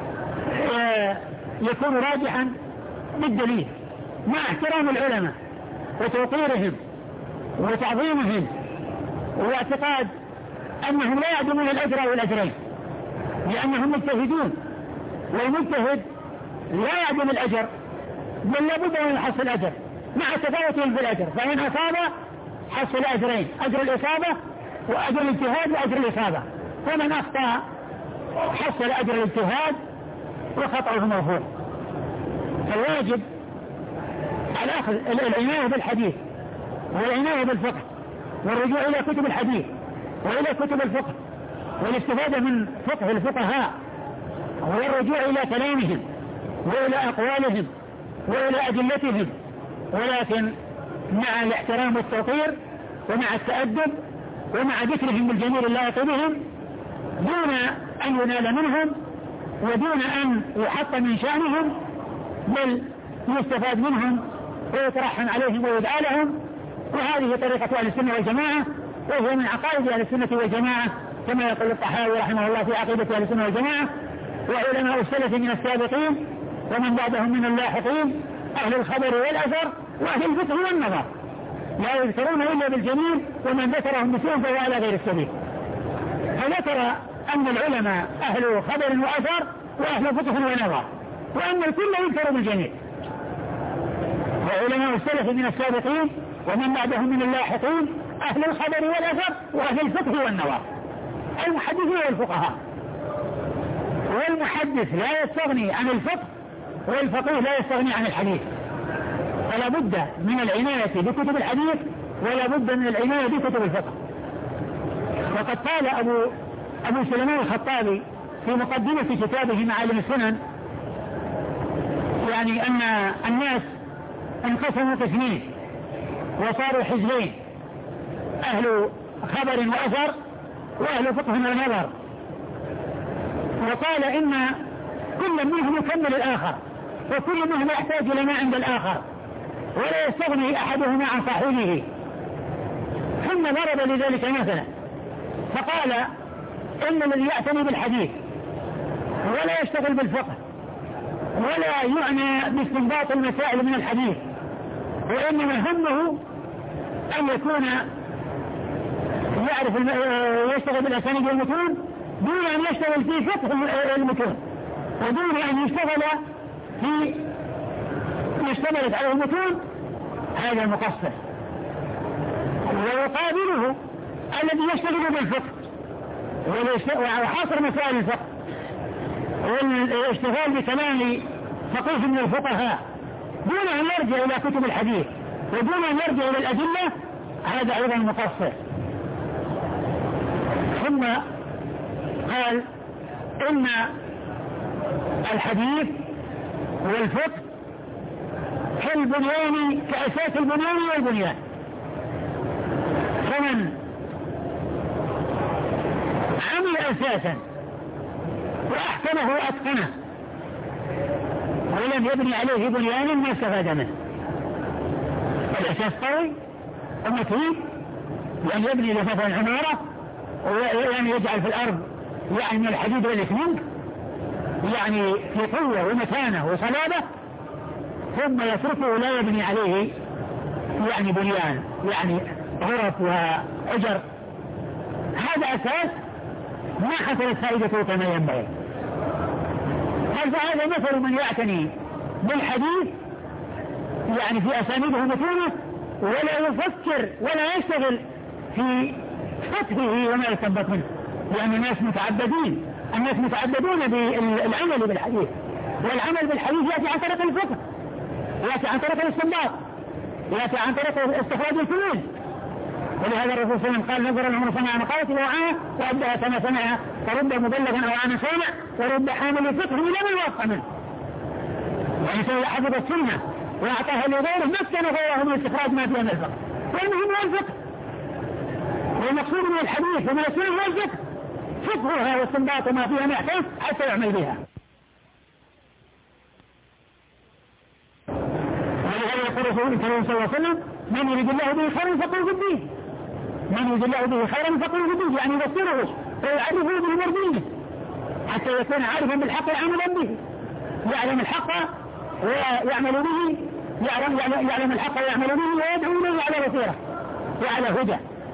يكون راجحا بالدليل، مع احترام العلماء وتوقيرهم وتعظيمهم واعتقاد أنهم لا يعدمون الأجر والأجرين، لأنهم مجتهدون، والمجتهد لا يعدم الأجر بل لابد أن يحصل الأجر مع تفاوتهم في الأجر، فإن أصاب حصل أجرين: أجر الإصابة وأجر الاجتهاد وأجر الإصابة، ومن أخطأ حصل أجر الاجتهاد وخطأه مرفوع. فالواجب الأخذ العناية بالحديث والعناية بالفقه والرجوع إلى كتب الحديث وإلى كتب الفقه والاستفادة من فقه الفقهاء والرجوع إلى كلامهم وإلى أقوالهم وإلى أدلتهم. ولكن مع الاحترام والتوقير ومع التأدب ومع ذكرهم بالجميل اللائق بهم دون أن ينال منهم ودون أن يحط من شأنهم، بل يستفاد منهم ويترحم عليهم ويدعى لهم. وهذه طريقة أهل السنة والجماعة، وهي من عقائد أهل السنة والجماعة كما يقول الطحاوي رحمه الله في عقيدة أهل السنة والجماعة. وعلماء السلف من السابقين ومن بعدهم من اللاحقين أهل الخبر والأثر وأهل الفقه والنظر لا يذكرون إلا بالجميل، ومن ذكرهم بسوء فهو على غير السبيل. فذكر أن العلماء أهل خبر وأثر وأهل فقه ونظر، وأن الكل يذكر بالجميل. وعلماء السلف من السابقين ومن بعدهم من اللاحقين أهل الخبر والأثر وأهل الفقه والنظر، المحدثين والفقهاء. والمحدث لا يستغني عن الفقه، والفقيه لا يستغني عن الحديث، فلا بد من العناية بكتب الحديث ولا بد من العناية بكتب الفقه. وقد قال أبو, أبو سليمان الخطابي في مقدمة كتابه معالم السنن يعني أن الناس انقسموا قسمين وصاروا حزبين، أهل خبر وأثر وأهل فقه ونظر، وقال إن كل منهم يكمل الآخر وكل منهم يحتاج إلى ما عند الآخر ولا يستغني أحدهما عن صاحبه. ثم ضرب لذلك مثلا فقال إن الذي يعتني بالحديث ولا يشتغل بالفقه ولا يعنى باستنباط المسائل من الحديث، وإنما همه أن يكون يعرف يشتغل بالأسانيد والمتون دون أن يشتغل في فقه المتون ودون أن يشتغل في يشتغلت على المتون، هذا مقصر. ويقابله الذي يشتغل بالفقه وحاصر مسائل الفقه والاشتغال بكلام فقيه من الفقهاء دون أن يرجع إلى كتب الحديث ودون أن يرجع إلى الأدلة، هذا أيضا مقصر. ثم قال إن الحديث والفقه كالبنيان كأساس البنيان والبنيان، فمن عمل أساسا وأحسنه وأتقنه ولم يبني عليه بنيان ما استفاد منه. الأساس قوي ومتين لأن يبني لفتح العمارة وأن يجعل في الأرض يعني من الحديد والإسمنت يعني في قوة ومتانة وصلابة، ثم يتركه لا يبني عليه يعني بنيان يعني غرف وأجر، هذا أساس ما حصلت فائدته كما ينبغي. هذا مثل من يعتني بالحديث يعني في أسانيده متونة ولا يفكر ولا يشتغل في فتحه وما يستنبط منه، لأن الناس متعبدين الناس متعبدون بالعمل بالحديث، والعمل بالحديث يأتي عن طريق الفقه، يأتي عن طريق الاستنباط، يأتي عن طريق استخراج الفنون. ولهذا الرسول صلى الله عليه وسلم قال نظر العمر صنع مقالته ووعاها وأبدأ كما سمعها، فرد مبلغا أو عن سامع ورد حامل فقه إلى من وقع منه. يعني حفظ السنة وأعطاها لغيره ما كان غيره من استخراج ما فيها من الفقه، والمهم هو الفقه، والمقصود من الحديث ومن السنة هو الفقه، فقهها واستنباط ما فيها من أحكام حتى يعمل بها. ولهذا يقول رسول الله صلى الله عليه وسلم من يريد الله به خيرا فقه في الدين، من يريد الله به خيرا فقه في الدين، يعني يبصره ويعرفه بالمرضين حتى يكون عارفا بالحق وعملا به، يعلم الحق ويعمل به، يعلم, يعلم الحق ويعمل به ويدعو له على بصيرة وعلى هدى.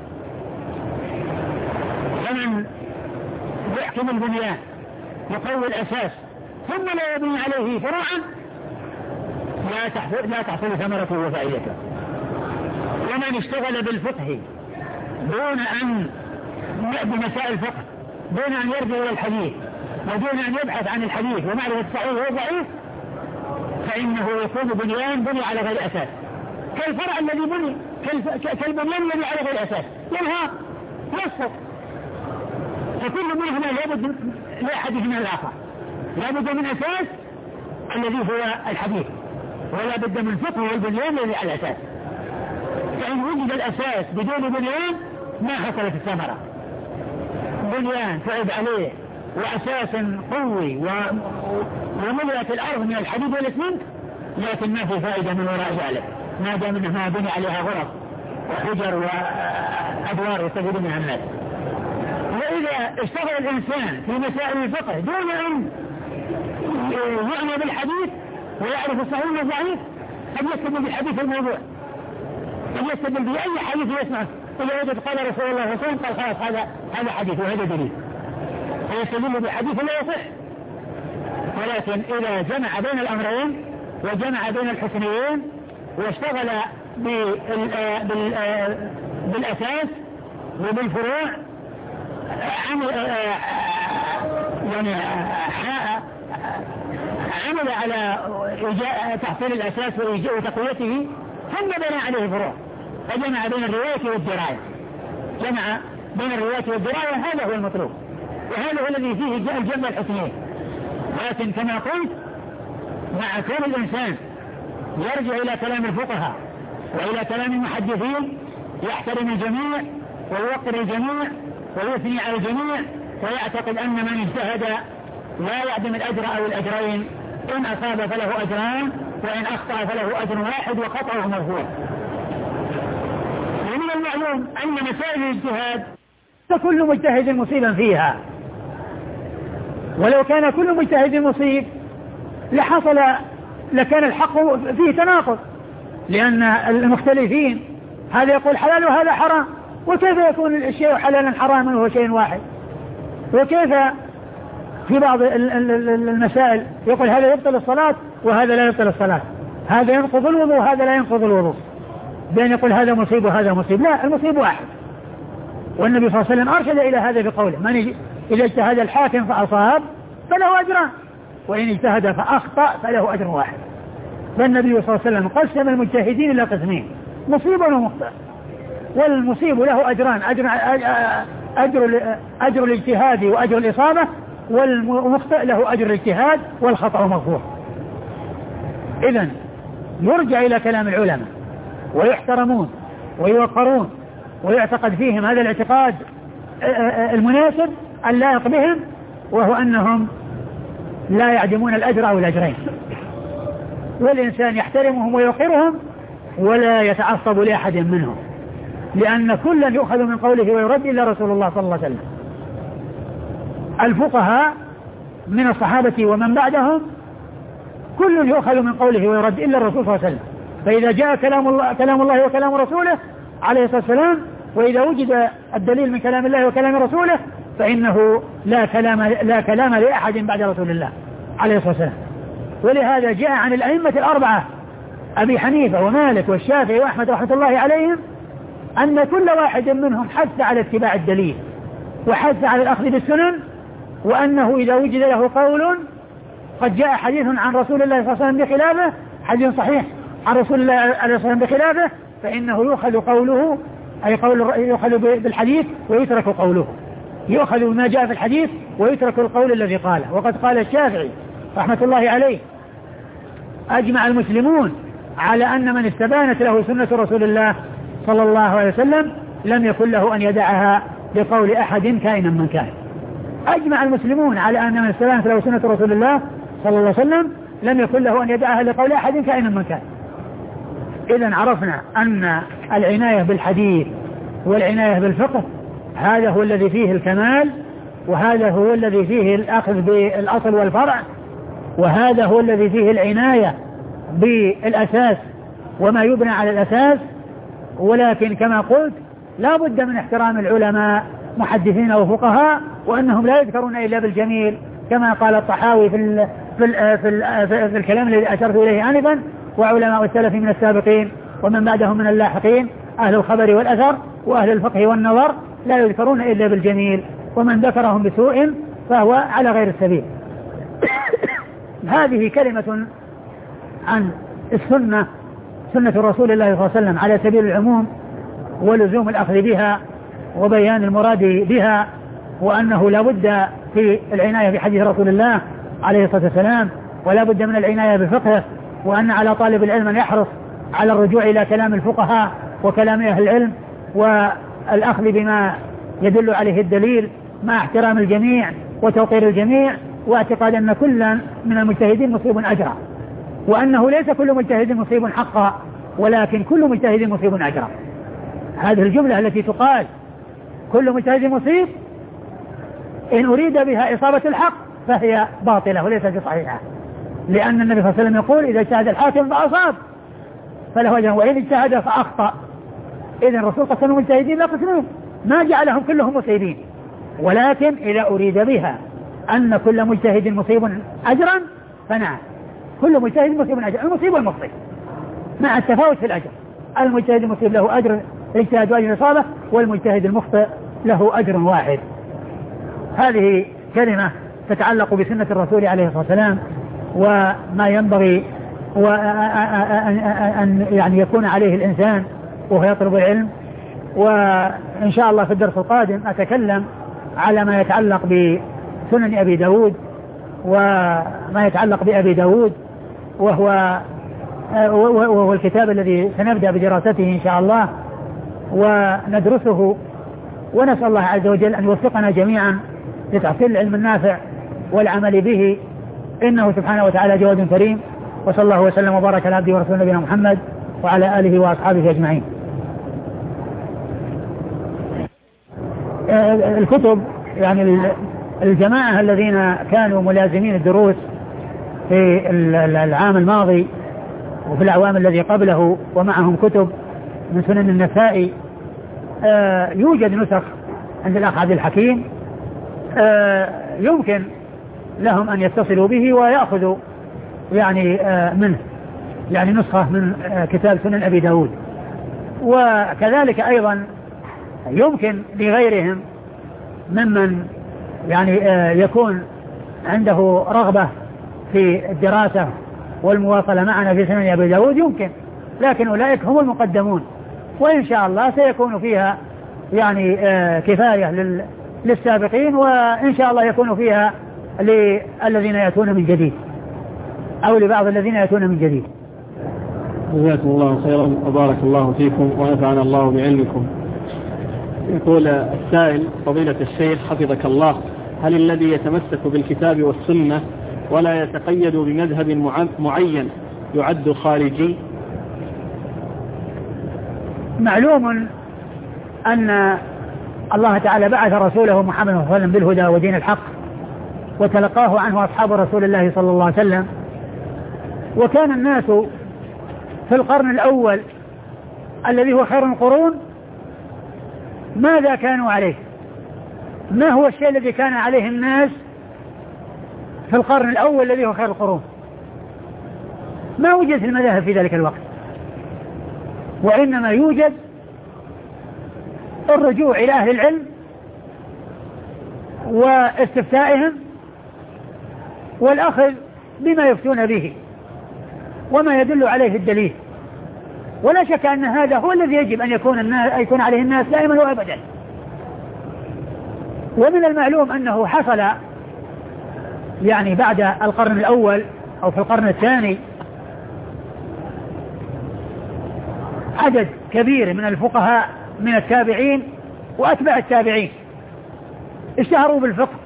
فمن يحكم البنيان يقوي الأساس ثم لا يبني عليه فروعا لا تحصل, لا تحصل ثمرته وفائدته. ومن اشتغل بالفقه دون أن بمسائل الفقه دون أن يرجع إلى الحديث ودون أن يبحث عن الحديث ومعرفة الصحيح والضعيف فإنه يكون بنيان بني على غير أساس، كالفرع الذي بني كالبنيان الذي على غير أساس ينهار يسقط. فكل منهما لابد لأحدهما الآخر، لابد من أساس الذي هو الحديث ولا بد من فقه والبنيان الذي على الأساس. فإن وجد الأساس بدون بنيان ما حصلت الثمرة. بنيان تعب عليه وأساس قوي وملئت الأرض من الحديد والإسمنت، لكن ما في فائدة من وراء ذلك ما دام أنها بني عليها غرف وحجر وأدوار يستفيد منها الناس. وإذا اشتغل الإنسان في مسائل الفقه دون أن يعنى بالحديث ويعرف الصحيح والضعيف قد يستدل بالحديث الموضوع، قد يستدل بأي حديث يسمعه. إذا وجد قال رسول الله صلى الله عليه وسلم قال خلاص هذا هذا حديث وهذا دليل، فيستدل بحديث لا يصح. ولكن إذا جمع بين الأمرين وجمع بين الحسنيين واشتغل بالأساس وبالفروع عمل يعني عمل على تحصيل الأساس وتقويته ثم بنى عليه فروع، فجمع بين الرواية والدراية، جمع بين الرواية والدراية، هذا هو المطلوب وهذا هو الذي فيه جاء الجمع الحسنيين. لكن كما قلت مع كون الإنسان يرجع إلى كلام الفقهاء وإلى كلام المحدثين يحترم الجميع ويوقر الجميع ويثني على الجميع ويعتقد أن من اجتهد لا يعدم الأجر أو الأجرين، إن أصاب فله أجران وإن أخطأ فله أجر واحد وخطأه مغفور. ومن المعلوم أن مسائل الاجتهاد فكل مجتهد مصيبا فيها، ولو كان كل مجتهد مصيب لحصل لكان الحق فيه تناقض، لأن المختلفين هذا يقول حلال وهذا حرام، وكيف يكون الشيء حلالا حراما وهو شيء واحد؟ وكيف في بعض المسائل يقول هذا يبطل الصلاة وهذا لا يبطل الصلاة، هذا ينقض الوضوء وهذا لا ينقض الوضوء، بين يقول هذا مصيب وهذا مصيب؟ لا، المصيب واحد. والنبي صلى الله عليه وسلم أرشد إلى هذا بقوله من إذا اجتهد الحاكم فأصاب فله أجران وإن اجتهد فأخطأ فله أجر واحد. فالنبي صلى الله عليه وسلم قسم المجتهدين إلى قسمين، مصيب ومخطئ، والمصيب له أجران، أجر, أجر, أجر الاجتهاد وأجر الإصابة، والمخطئ له أجر الاجتهاد والخطأ مغفور. إذن يرجع إلى كلام العلماء ويحترمون ويوقرون ويعتقد فيهم هذا الاعتقاد المناسب اللائق بهم، وهو أنهم لا يعدمون الأجر أو الأجرين، والإنسان يحترمهم ويوقرهم ولا يتعصب لأحد منهم، لأن كلا يؤخذ من قوله ويرد إلا رسول الله صلى الله عليه وسلم. الفقهاء من الصحابة ومن بعدهم كل يؤخذ من قوله ويرد إلا الرسول صلى الله عليه وسلم. فإذا جاء كلام الله, كلام الله وكلام رسوله عليه الصلاة والسلام، وإذا وجد الدليل من كلام الله وكلام رسوله، فإنه لا كلام, لا كلام لأحد بعد رسول الله عليه الصلاة والسلام. ولهذا جاء عن الأئمة الأربعة أبي حنيفة ومالك والشافعي وأحمد رحمة الله عليهم أن كل واحد منهم حث على اتباع الدليل وحث على الأخذ بالسنن، وأنه إذا وجد له قول قد جاء حديث عن رسول الله صلى الله عليه وسلم بخلافه، حديث صحيح عن رسول الله عليه الصلاة والسلام بخلافه، فإنه يؤخذ قوله، أي قول يؤخذ بالحديث ويترك قوله، يؤخذ بما جاء في الحديث ويترك القول الذي قاله. وقد قال الشافعي رحمة الله عليه أجمع المسلمون على أن من استبانت له سنة رسول الله صلى الله عليه وسلم لم يكن له أن يدعها بقول أحد كائنا من كان. أجمع المسلمون على أن من استبانت له سنة رسول الله صلى الله عليه وسلم لم يكن له أن يدعها لقول أحد كائنا من كان. إذن عرفنا أن العناية بالحديث والعناية بالفقه هذا هو الذي فيه الكمال، وهذا هو الذي فيه الأخذ بالأصل والفرع، وهذا هو الذي فيه العناية بالأساس وما يبنى على الأساس. ولكن كما قلت لا بد من احترام العلماء محدثين وفقهاء، وأنهم لا يذكرون إلا بالجميل كما قال الطحاوي في, ال في, ال في, ال في الكلام الذي أشرت إليه آنفا. وعلماء السلف من السابقين ومن بعدهم من اللاحقين أهل الخبر والأثر وأهل الفقه والنظر لا يذكرون إلا بالجميل، ومن ذكرهم بسوء فهو على غير السبيل. هذه كلمة عن السنة، سنة رسول الله صلى الله عليه وسلم على سبيل العموم ولزوم الأخذ بها وبيان المراد بها، وأنه لا بد في العناية بحديث رسول الله عليه الصلاة والسلام، ولا بد من العناية بفقهه، وأن على طالب العلم أن يحرص على الرجوع إلى كلام الفقهاء وكلام أهل العلم والأخذ بما يدل عليه الدليل مع احترام الجميع وتوقير الجميع، واعتقاد أن كلا من المجتهدين مصيب أجرا، وأنه ليس كل مجتهد مصيب حقا ولكن كل مجتهد مصيب أجرا. هذه الجملة التي تقال كل مجتهد مصيب إن أريد بها إصابة الحق فهي باطلة وليست صحيحة، لأن النبي صلى الله عليه وسلم يقول إذا اجتهد الحاكم فأصاب فله أجر وإن اجتهد فأخطأ. إذن الرسول قسم المجتهدين لا قسمين، ما جعلهم كلهم مصيبين، ولكن إذا أريد بها أن كل مجتهد مصيب أجرا فنعم، كل مجتهد مصيب أجر، المصيب والمخطئ مع التفاوت في الأجر. المجتهد المصيب له أجر الاجتهاد وأجر الإصابة، والمجتهد المخطئ له أجر واحد. هذه كلمة تتعلق بسنة الرسول عليه الصلاة والسلام وما ينبغي وأن يعني يكون عليه الإنسان وهو يطلب العلم. وإن شاء الله في الدرس القادم أتكلم على ما يتعلق بسنن أبي داود وما يتعلق بأبي داود، وهو وهو الكتاب الذي سنبدأ بدراسته إن شاء الله وندرسه، ونسأل الله عز وجل أن يوفقنا جميعا لتحصيل العلم النافع والعمل به، إنه سبحانه وتعالى جواد كريم. وصلى الله وسلم وبارك على عبده ورسوله نبينا محمد وعلى آله وأصحابه أجمعين. الكتب يعني الجماعة الذين كانوا ملازمين الدروس في العام الماضي وفي الأعوام الذي قبله ومعهم كتب من سنن النسائي، يوجد نسخ عند الأخ عبد الحكيم يمكن لهم أن يتصلوا به ويأخذوا يعني منه يعني نسخة من كتاب سنن أبي داود. وكذلك أيضا يمكن لغيرهم ممن يعني يكون عنده رغبة في الدراسة والمواصلة معنا في سنن أبي داود يمكن، لكن أولئك هم المقدمون، وإن شاء الله سيكون فيها يعني كفاية للسابقين، وإن شاء الله يكون فيها للذين يأتون من جديد أو لبعض الذين يأتون من جديد. جزاكم الله خيرا وبارك الله فيكم ونفعنا الله بعلمكم. يقول السائل: فضيلة الشيخ حفظك الله، هل الذي يتمسك بالكتاب والسنة ولا يتقيد بمذهب معين يعد خارجي؟ معلوم أن الله تعالى بعث رسوله محمد صلى الله عليه وسلم بالهدى ودين الحق، وتلقاه عنه أصحاب رسول الله صلى الله عليه وسلم، وكان الناس في القرن الأول الذي هو خير القرون ماذا كانوا عليه؟ ما هو الشيء الذي كان عليه الناس في القرن الأول الذي هو خير القرون؟ ما وجد في المذاهب في ذلك الوقت، وإنما يوجد الرجوع إلى أهل العلم واستفتائهم والأخذ بما يفتون به وما يدل عليه الدليل. ولا شك أن هذا هو الذي يجب أن يكون الناس يكون عليه الناس دائما وأبدا. ومن المعلوم أنه حصل يعني بعد القرن الأول أو في القرن الثاني عدد كبير من الفقهاء من التابعين وأتباع التابعين اشتهروا بالفقه،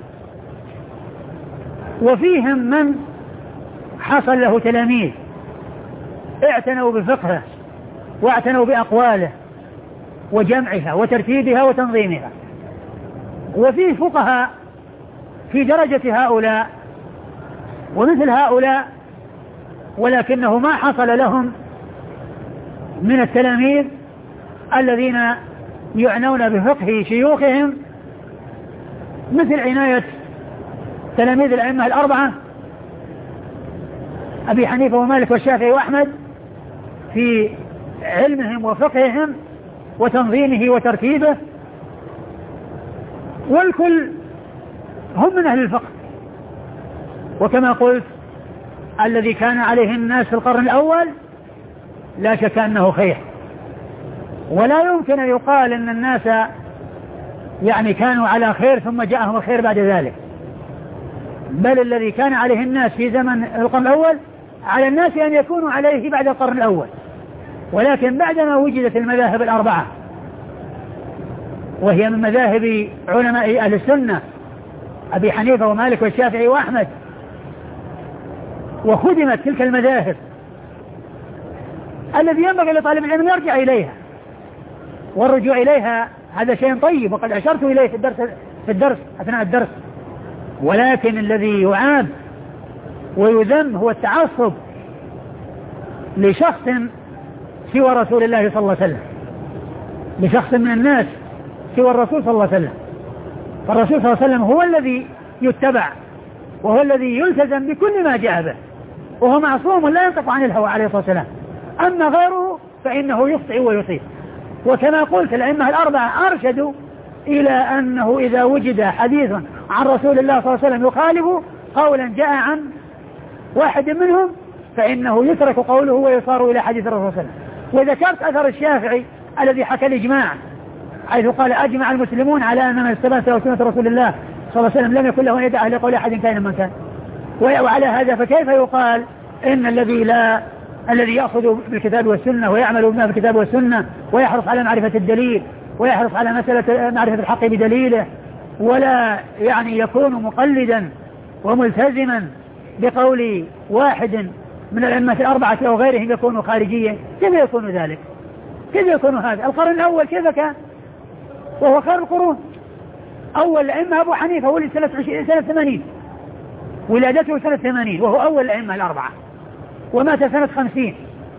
وفيهم من حصل له تلاميذ اعتنوا بفقهه واعتنوا بأقواله وجمعها وترتيبها وتنظيمها، وفيه فقهاء في درجة هؤلاء ومثل هؤلاء ولكنه ما حصل لهم من التلاميذ الذين يعنون بفقه شيوخهم مثل عناية تلاميذ الأئمة الأربعة أبي حنيفة ومالك والشافعي وأحمد في علمهم وفقههم وتنظيمه وترتيبه، والكل هم من أهل الفقه. وكما قلت الذي كان عليه الناس في القرن الأول لا شك أنه خير، ولا يمكن أن يقال أن الناس يعني كانوا على خير ثم جاءهم الخير بعد ذلك، بل الذي كان عليه الناس في زمن القرن الأول على الناس أن يكونوا عليه بعد القرن الأول، ولكن بعدما وجدت المذاهب الأربعة وهي من مذاهب علماء أهل السنة أبي حنيفة ومالك والشافعي وأحمد، وخدمت تلك المذاهب، الذي ينبغي لطالب العلم يرجع إليها، والرجوع إليها هذا شيء طيب، وقد أشرت إليه في الدرس, في الدرس أثناء الدرس. ولكن الذي يعاب ويذم هو التعصب لشخص سوى رسول الله صلى الله عليه وسلم، لشخص من الناس سوى الرسول صلى الله عليه وسلم. فالرسول صلى الله عليه وسلم هو الذي يتبع، وهو الذي يلتزم بكل ما جاء به، وهو معصوم لا ينطق عن الهوى عليه الصلاة والسلام. أما غيره فإنه يخطئ ويصيب. وكما قلت الأئمة الأربعة أرشدوا إلى أنه إذا وجد حديث عن رسول الله صلى الله عليه وسلم يخالف قولا جاء عن واحد منهم فإنه يترك قوله ويصار إلى حديث الرسول صلى الله عليه وسلم. وذكرت أثر الشافعي الذي حكى الإجماع، حيث قال أجمع المسلمون على أن من استبان سنة رسول الله صلى الله عليه وسلم لم يكن له أن يدع لقول أحد كائنا من كان. وعلى هذا فكيف يقال إن الذي لا الذي يأخذ بالكتاب والسنة ويعمل بما في الكتاب والسنة ويحرص على معرفة الدليل ويحرص على مسألة معرفة الحق بدليله، ولا يعني يكون مقلدا وملتزما بقول واحد من الأئمة الأربعة أو غيرهم يكون خارجيا؟ كيف يكون ذلك؟ كيف يكون هذا؟ القرن الأول كيف كان؟ وهو خير القرون. أول الأئمة أبو حنيفة ولد سنة سنة ثمانين، ولادته سنة ثمانين، وهو أول الأئمة الأربعة، ومات سنة خمسين.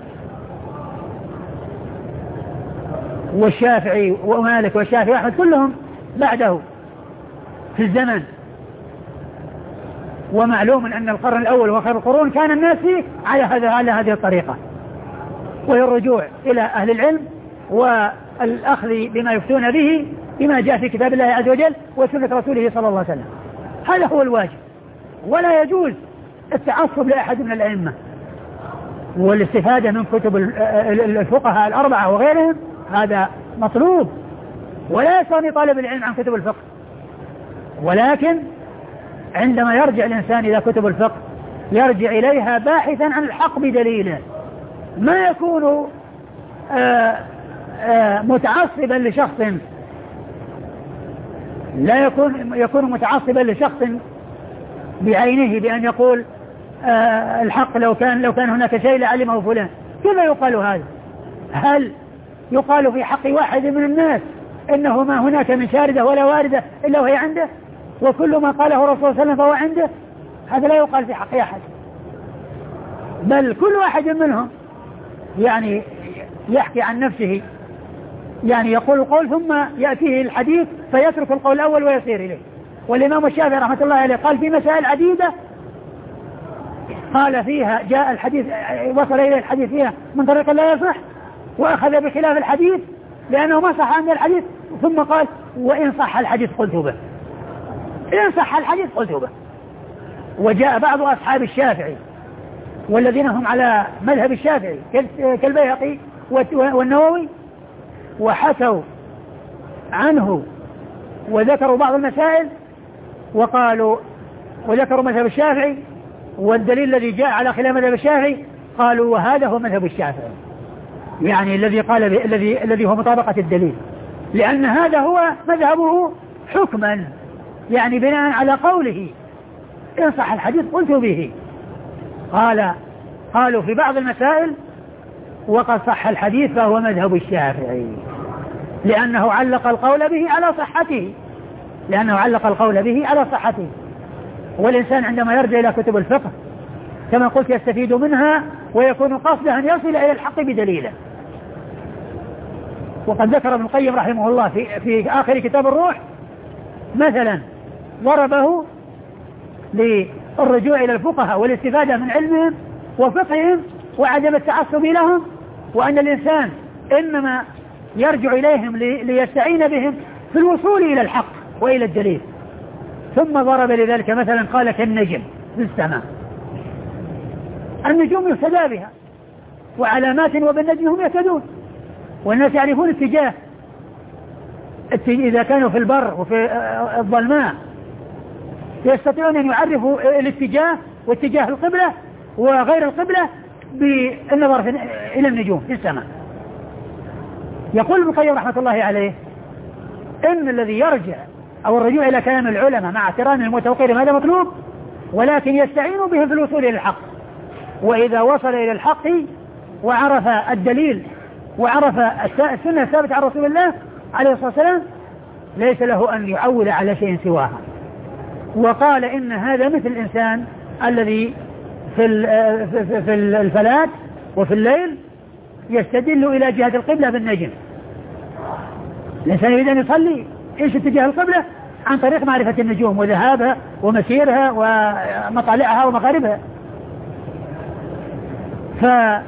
والشافعي ومالك والشافعي وأحمد كلهم بعده في الزمن. ومعلوم أن القرن الأول وخير القرون كان الناس فيه على هذا على هذه الطريقة، وهي الرجوع إلى أهل العلم والأخذ بما يفتون به بما جاء في كتاب الله عز وجل وسنة رسوله صلى الله عليه وسلم. هذا هو الواجب، ولا يجوز التعصب لأحد من الأئمة، والاستفادة من كتب الفقهاء الأربعة وغيرهم هذا مطلوب، ولا يستغني طالب العلم عن كتب الفقه. ولكن عندما يرجع الإنسان إلى كتب الفقه يرجع إليها باحثا عن الحق بدليله، ما يكون آآ آآ متعصبا لشخص، لا يكون يكون متعصبا لشخص بعينه بأن يقول الحق لو كان لو كان هناك شيء لعلمه فلان. كيف يقال هذا؟ هل يقال في حق واحد من الناس إنه ما هناك من شاردة ولا واردة إلا وهي عنده، وكل ما قاله الرسول صلى الله عليه وسلم فهو عنده؟ هذا لا يقال في حق أحد، بل كل واحد منهم يعني يحكي عن نفسه، يعني يقول القول ثم يأتيه الحديث فيترك القول الأول ويصير إليه. والإمام الشافعي رحمة الله عليه قال في مسائل عديدة قال فيها جاء الحديث وصل إليه الحديث فيها من طريق لا يصح، وأخذ بخلاف الحديث لأنه ما صح عند الحديث، ثم قال وإن صح الحديث قلت به، إن صح الحديث قلت به. وجاء بعض أصحاب الشافعي والذين هم على مذهب الشافعي كالبيهقي والنووي وحكوا عنه وذكروا بعض المسائل وقالوا وذكروا مذهب الشافعي والدليل الذي جاء على خلاف مذهب الشافعي، قالوا وهذا هو مذهب الشافعي، يعني الذي قال الذي الذي هو مطابقة الدليل، لأن هذا هو مذهبه حكما، يعني بناء على قوله إن صح الحديث قلت به. قال قالوا في بعض المسائل وقد صح الحديث فهو مذهب الشافعي، لأنه علق القول به على صحته لأنه علق القول به على صحته. والإنسان عندما يرجع إلى كتب الفقه كما قلت يستفيد منها ويكون قصده أن يصل إلى الحق بدليله. وقد ذكر ابن القيم رحمه الله في, في آخر كتاب الروح مثلا ضربه للرجوع إلى الفقهاء والاستفادة من علمهم وفقههم وعدم التعصب لهم، وأن الإنسان إنما يرجع إليهم ليستعين بهم في الوصول إلى الحق وإلى الدليل. ثم ضرب لذلك مثلا قال كالنجم في السماء، النجوم يهتدى بها وعلامات وبالنجم هم يهتدون، والناس يعرفون اتجاه إذا كانوا في البر وفي الظلماء يستطيعون أن يعرفوا الاتجاه واتجاه القبلة وغير القبلة بالنظر إلى النجوم في السماء. يقول ابن القيم رحمة الله عليه إن الذي يرجع أو الرجوع إلى كلام العلماء مع احترام المتوقير هذا مطلوب، ولكن يستعين به في الوصول إلى الحق. وإذا وصل إلى الحق وعرف الدليل وعرف السنة الثابتة عن رسول الله عليه الصلاة والسلام ليس له أن يعول على شيء سواها. وقال إن هذا مثل الإنسان الذي في في الفلات وفي الليل يستدل إلى جهة القبلة بالنجم. الإنسان يريد أن يصلي إيش اتجاه القبلة؟ عن طريق معرفة النجوم وذهابها ومسيرها ومطالعها ومغاربها. فقال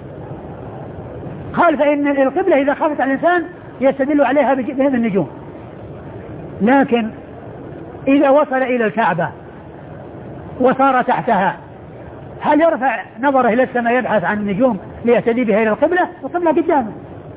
فإن القبلة إذا خافت على الإنسان يستدل عليها بهذه النجوم، لكن إذا وصل إلى الكعبة وصار تحتها هل يرفع نظره إلى السماء يبحث عن النجوم ليهتدي بها إلى القبلة؟ القبلة قدامه.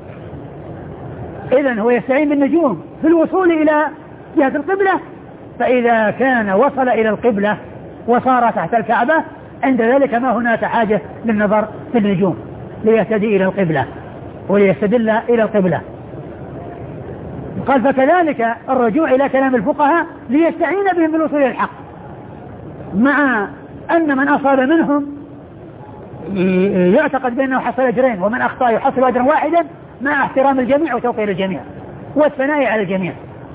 إذن هو يستعين بالنجوم في الوصول إلى جهة القبلة. فإذا كان وصل إلى القبلة وصار تحت الكعبة عند ذلك ما هناك حاجة للنظر في النجوم ليهتدي إلى القبلة وليستدل إلى القبلة. قال فكذلك الرجوع إلى كلام الفقهاء ليستعين بهم بالوصول إلى الحق، مع أن من أصاب منهم يعتقد بأنه حصل أجرين ومن أخطأ يحصل أجرا واحدا مع احترام الجميع وتوقير الجميع والثناء على الجميع،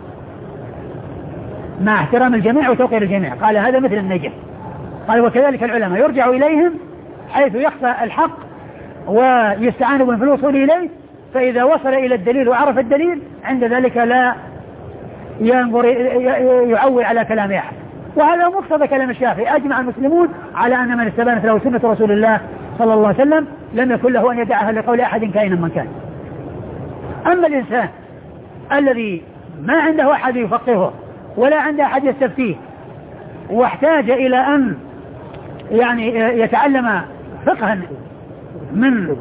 مع احترام الجميع وتوقير الجميع. قال هذا مثل النجم. قال وكذلك العلماء يرجع إليهم حيث يخفى الحق ويستعان بهم في الوصول إليه، فإذا وصل إلى الدليل وعرف الدليل عند ذلك لا ينظر يعول على كلام أحد. وهذا مقتضى كلام الشافعي. أجمع المسلمون على أن من استبانت له سنة رسول الله صلى الله عليه وسلم لم يكن له أن يدعها لقول أحد كائنا من كان. أما الإنسان الذي ما عنده أحد يفقهه ولا عنده أحد يستفتيه واحتاج إلى أن يعني يتعلم فقها من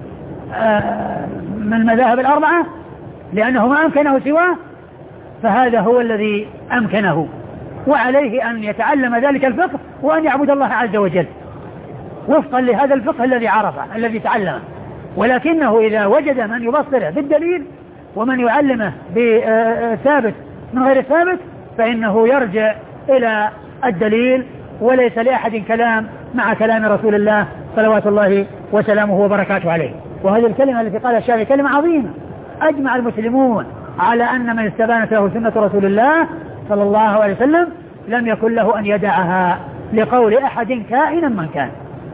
من المذاهب الأربعة لأنه ما أمكنه سواه، فهذا هو الذي أمكنه، وعليه أن يتعلم ذلك الفقه وأن يعبد الله عز وجل وفقا لهذا الفقه الذي عرفه الذي تعلمه. ولكنه إذا وجد من يبصره بالدليل ومن يعلمه بثابت من غير الثابت فإنه يرجع إلى الدليل، وليس لأحد كلام مع كلام رسول الله صلوات الله وسلامه وبركاته عليه. وهذه الكلمة التي قالها الشافعي كلمة عظيمة. أجمع المسلمون على أن من استبانت له سنة رسول الله صلى الله عليه وسلم لم يكن له أن يدعها لقول أحد كائنا من كان.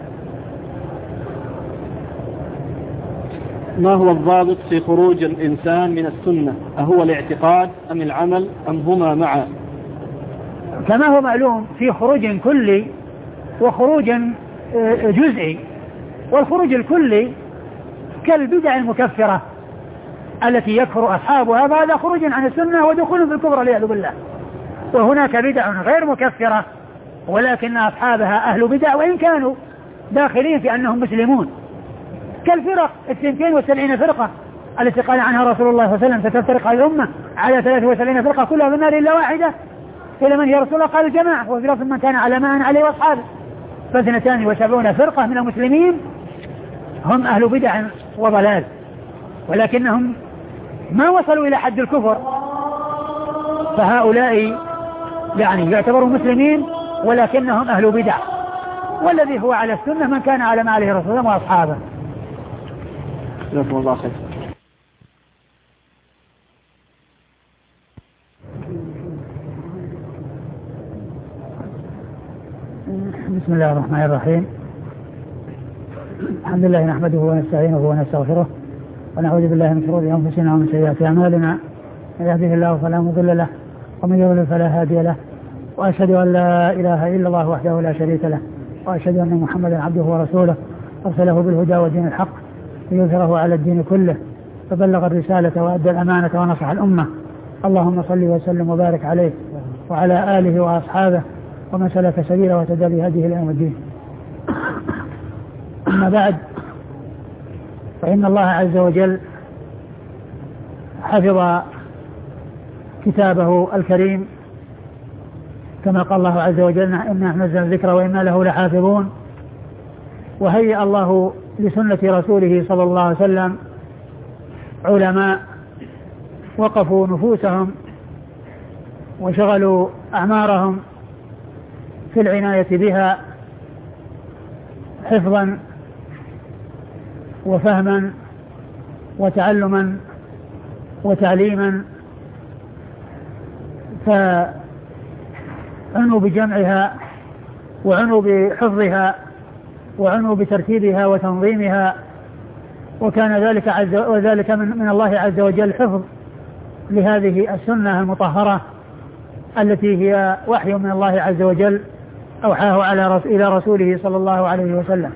ما هو الضابط في خروج الإنسان من السنة؟ أهو الاعتقاد أم العمل أم هما معا؟ كما هو معلوم في خروج كلي وخروج جزئي. والخروج الكلي كالبدع المكفرة التي يكفر أصحابها، فهذا خروج عن السنة ودخول في الكفر والعياذ بالله. وهناك بدع غير مكفرة ولكن أصحابها أهل بدع وإن كانوا داخلين في أنهم مسلمون، كالفرق الثنتين والسبعين فرقة التي قال عنها رسول الله صلى الله عليه وسلم ستفترق الأمة على ثلاثة وسبعين فرقة كلها في النار إلا واحدة. إلى من يا رسول الله؟ قال الجماعة، وفي لفظ من كان على ما أنا عليه وأصحابه. فاثنتان وسبعون فرقة من المسلمين هم أهل بدع وضلال، ولكنهم ما وصلوا إلى حد الكفر، فهؤلاء يعني يعتبروا مسلمين ولكنهم أهل بدع. والذي هو على السنة من كان على ما عليه رسول الله وأصحابه. جزاكم الله خير. بسم الله الرحمن الرحيم. الحمد لله نحمده ونستعينه ونستغفره ونعوذ بالله من شرور أنفسنا ومن سيئات أعمالنا، من يهده الله فلا مضل له ومن يضلل فلا هادي له، وأشهد أن لا إله إلا الله وحده لا شريك له، وأشهد أن محمدا عبده ورسوله أرسله بالهدى ودين الحق ليظهره على الدين كله، فبلغ الرسالة وأدى الأمانة ونصح الأمة. اللهم صل وسلم وبارك عليه وعلى آله وأصحابه ومن سلك سبيله وتدى بهديه إلى يوم الدين. أما بعد، فإن الله عز وجل حفظ كتابه الكريم كما قال الله عز وجل إنا نزلنا الذكر وإنا له لحافظون. وهيأ الله لسنة رسوله صلى الله عليه وسلم علماء وقفوا نفوسهم وشغلوا أعمارهم في العناية بها حفظا وفهما وتعلما وتعليما، فعنوا بجمعها وعنوا بحفظها وعنوا بترتيبها وتنظيمها، وكان ذلك عز وذلك من, من الله عز وجل حفظ لهذه السنة المطهرة التي هي وحي من الله عز وجل أوحاه على رس... إلى رسوله صلى الله عليه وسلم.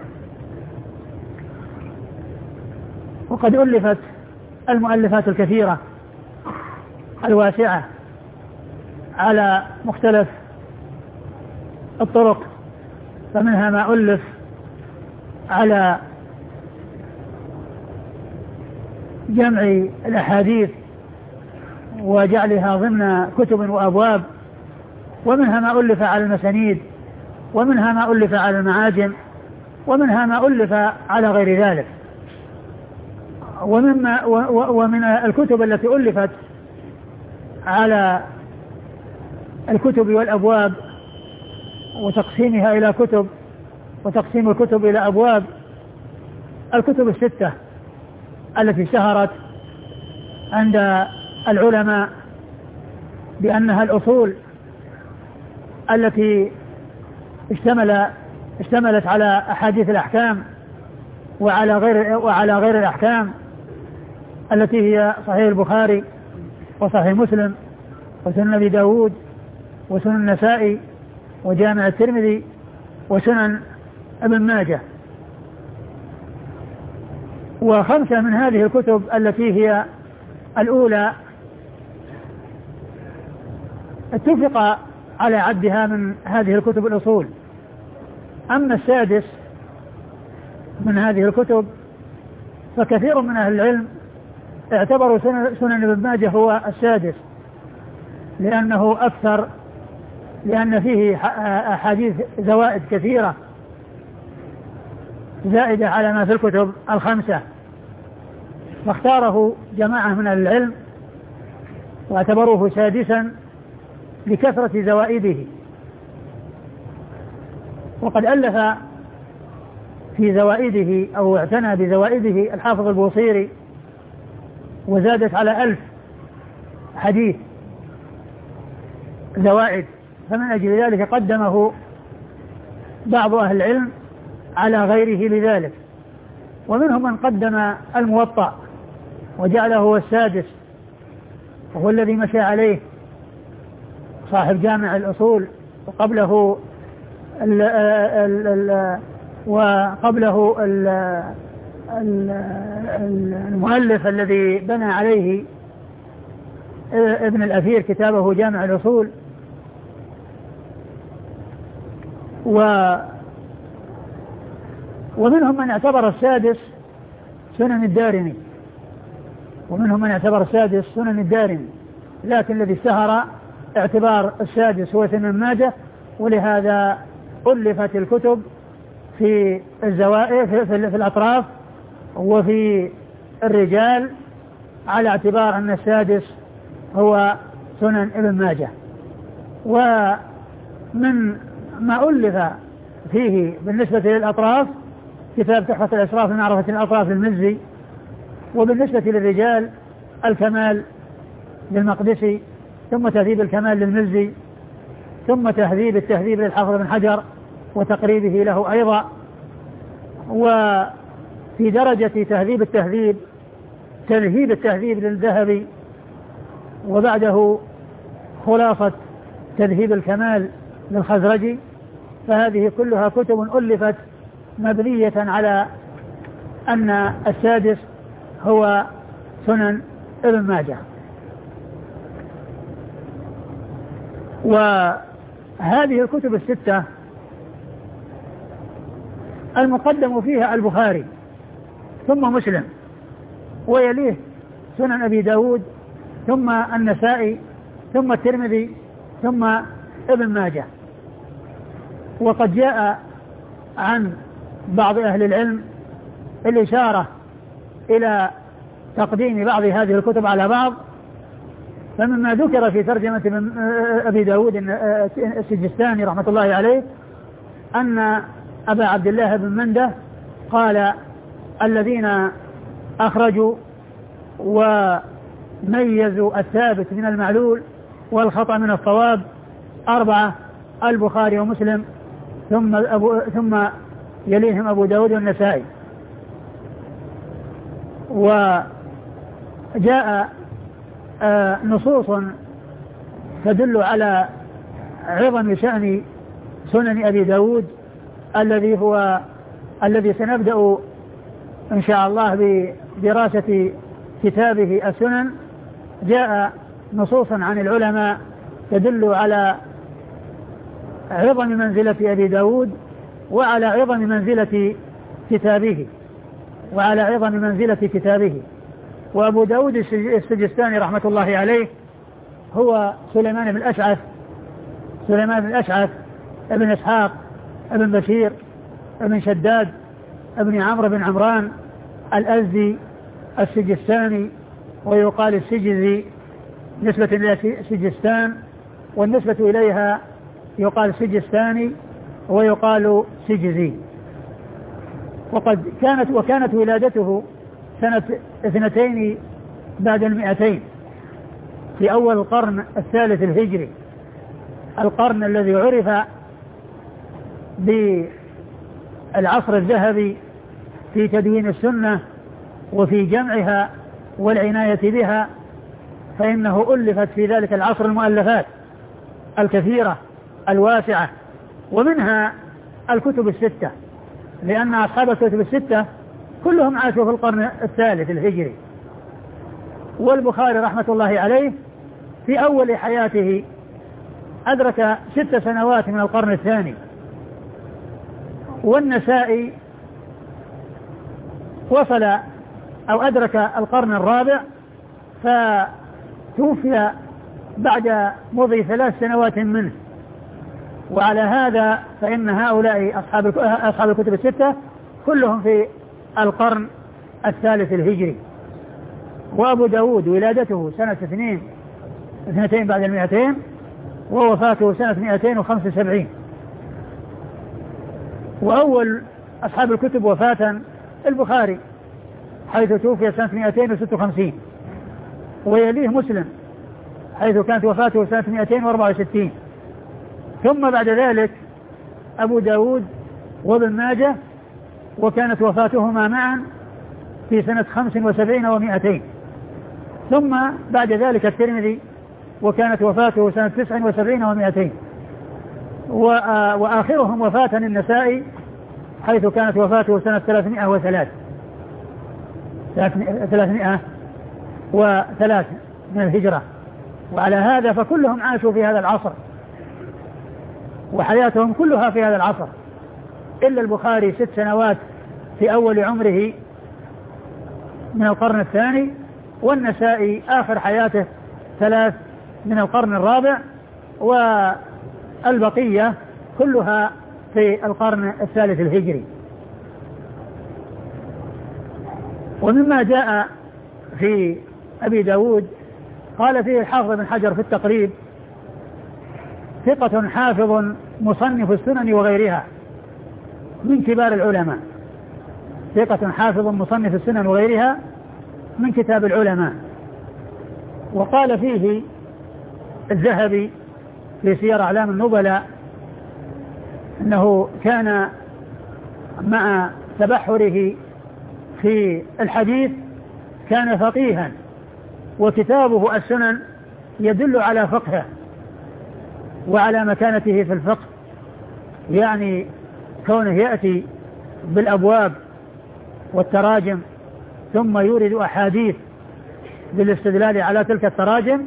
وقد ألفت المؤلفات الكثيرة الواسعة على مختلف الطرق، فمنها ما ألف على جمع الأحاديث وجعلها ضمن كتب وأبواب، ومنها ما ألف على المسانيد، ومنها ما ألف على المعاجم، ومنها ما ألف على غير ذلك. ومما ومن الكتب التي ألفت على الكتب والأبواب وتقسيمها إلى كتب وتقسيم الكتب إلى أبواب الكتب الستة التي اشتهرت عند العلماء بأنها الأصول التي اشتمل اشتملت على أحاديث الأحكام وعلى غير وعلى غير الأحكام، التي هي صحيح البخاري وصحيح مسلم وسنن أبي داود وسنن النسائي وجامع الترمذي وسنن ابن ماجه. وخمسة من هذه الكتب التي هي الأولى اتفق على عدها من هذه الكتب الأصول. أما السادس من هذه الكتب فكثير من أهل العلم اعتبروا سنن ابن ماجه هو السادس، لأنه أكثر، لأن فيه أحاديث زوائد كثيرة زائدة على ما في الكتب الخمسة، فاختاره جماعة من أهل العلم واعتبروه سادسا لكثرة زوائده. وقد ألف في زوائده أو اعتنى بزوائده الحافظ البوصيري وزادت على ألف حديث زوائد، فمن أجل ذلك قدمه بعض أهل العلم على غيره لذلك. ومنهم من قدم الموطأ وجعله هو السادس، وهو الذي مشى عليه صاحب جامع الأصول، وقبله ال ال ال وقبله ال ال المؤلف الذي بنى عليه ابن الأثير كتابه جامع الأصول. و ومنهم من اعتبر السادس سنن الدارمي ومنهم من اعتبر السادس سنن الدارمي لكن الذي اشتهر اعتبار السادس هو سنن ماجه، ولهذا ألفت الكتب في الزوائد في, في, في الأطراف وفي الرجال على اعتبار أن السادس هو سنن ابن ماجه. ومن ما ألف فيه بالنسبة للأطراف كتاب تحفة الأشراف لمعرفة الأطراف للمزي، وبالنسبة للرجال الكمال للمقدسي، ثم تهذيب الكمال للمزي، ثم تهذيب التهذيب للحافظ بن حجر وتقريبه له أيضا. وفي درجة تهذيب التهذيب تلهيب التهذيب للذهبي، وبعده خلاصة تذهيب الكمال للخزرجي. فهذه كلها كتب ألفت مبنية على أن السادس هو سنن ابن ماجه. وهذه الكتب الستة المقدم فيها البخاري ثم مسلم، ويليه سنن أبي داود، ثم النسائي، ثم الترمذي، ثم ابن ماجه. وقد جاء عن بعض أهل العلم الإشارة إلى تقديم بعض هذه الكتب على بعض. فمما ذكر في ترجمة أبي داود السجستاني رحمة الله عليه أن أبا عبد الله بن منده قال: الذين أخرجوا وميزوا الثابت من المعلول والخطأ من الصواب أربعة: البخاري ومسلم، ثم, أبو ثم يليهم أبو داود والنسائي. وجاء آه نصوص تدل على عظم شأن سنن أبي داود الذي هو الذي سنبدأ إن شاء الله بدراسة كتابه السنن. جاء نصوص عن العلماء تدل على عظم منزلة أبي داود وعلى عظم منزلة كتابه وعلى عظم منزلة كتابه. وأبو داود السجستاني رحمة الله عليه هو سليمان بن الأشعث سليمان بن الأشعث ابن إسحاق ابن بشير ابن شداد ابن عمرو بن عمران الأزدي السجستاني، ويقال السجزي نسبة إلى سجستان، والنسبة إليها يقال سجستاني ويقال سجزي. وقد كانت وكانت ولادته سنة اثنتين بعد المئتين في أول القرن الثالث الهجري، القرن الذي عرف بالعصر الذهبي في تدوين السنة وفي جمعها والعناية بها، فإنه ألفت في ذلك العصر المؤلفات الكثيرة الواسعة، ومنها الكتب الستة، لأن أصحاب الكتب الستة كلهم عاشوا في القرن الثالث الهجري. والبخاري رحمة الله عليه في أول حياته أدرك ست سنوات من القرن الثاني، والنسائي وصل أو أدرك القرن الرابع فتوفي بعد مضي ثلاث سنوات منه. وعلى هذا فإن هؤلاء أصحاب أصحاب الكتب الستة كلهم في القرن الثالث الهجري. وأبو داود ولادته سنة اثنين اثنتين بعد المئتين، ووفاته سنة مئتين وخمس وسبعين. وأول أصحاب الكتب وفاة البخاري حيث توفي سنة مئتين وستة وخمسين، ويليه مسلم حيث كانت وفاته سنة مئتين وأربعة وستين، ثم بعد ذلك أبو داود وابن ماجه، وكانت وفاتهما معا في سنة خمس وسبعين ومئتين، ثم بعد ذلك الترمذي وكانت وفاته سنة تسع وسبعين ومئتين، وآخرهم وفاة النسائي حيث كانت وفاته سنة ثلاثمائة وثلاث ثلاثمائة وثلاث من الهجرة. وعلى هذا فكلهم عاشوا في هذا العصر وحياتهم كلها في هذا العصر، إلا البخاري ست سنوات في أول عمره من القرن الثاني، والنسائي آخر حياته ثلاث من القرن الرابع، والبقية كلها في القرن الثالث الهجري. ومما جاء في أبي داود قال فيه الحافظ بن حجر في التقريب: ثقة حافظ مصنف السنن وغيرها من كبار العلماء. ثقة حافظ مصنف السنن وغيرها من كتاب العلماء. وقال فيه الذهبي في سير أعلام النبلاء أنه كان مع تبحره في الحديث كان فقيها، وكتابه السنن يدل على فقهه وعلى مكانته في الفقه، يعني كونه يأتي بالأبواب والتراجم ثم يورد أحاديث بالاستدلال على تلك التراجم،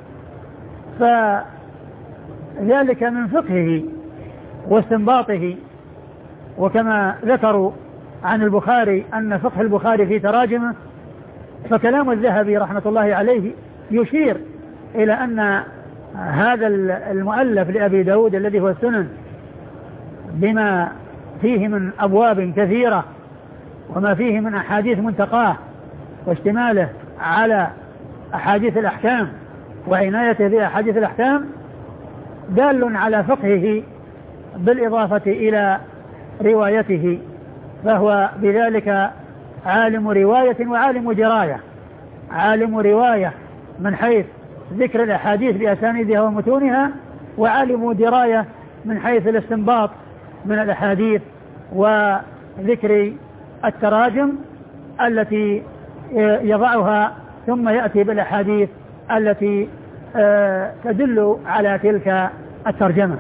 فذلك من فقهه واستنباطه. وكما ذكروا عن البخاري أن فقه البخاري في تراجمه، فكلام الذهبي رحمة الله عليه يشير إلى أن هذا المؤلف لأبي داود الذي هو السنن بما فيه من أبواب كثيرة وما فيه من أحاديث منتقاه واشتماله على أحاديث الأحكام وعنايته بأحاديث الأحكام دال على فقهه بالإضافة إلى روايته، فهو بذلك عالم رواية وعالم دراية. عالم رواية من حيث ذكر الأحاديث بأسانيدها ومتونها، وعالم دراية من حيث الاستنباط من الأحاديث وذكر التراجم التي يضعها ثم يأتي بالأحاديث التي تدل على تلك الترجمة.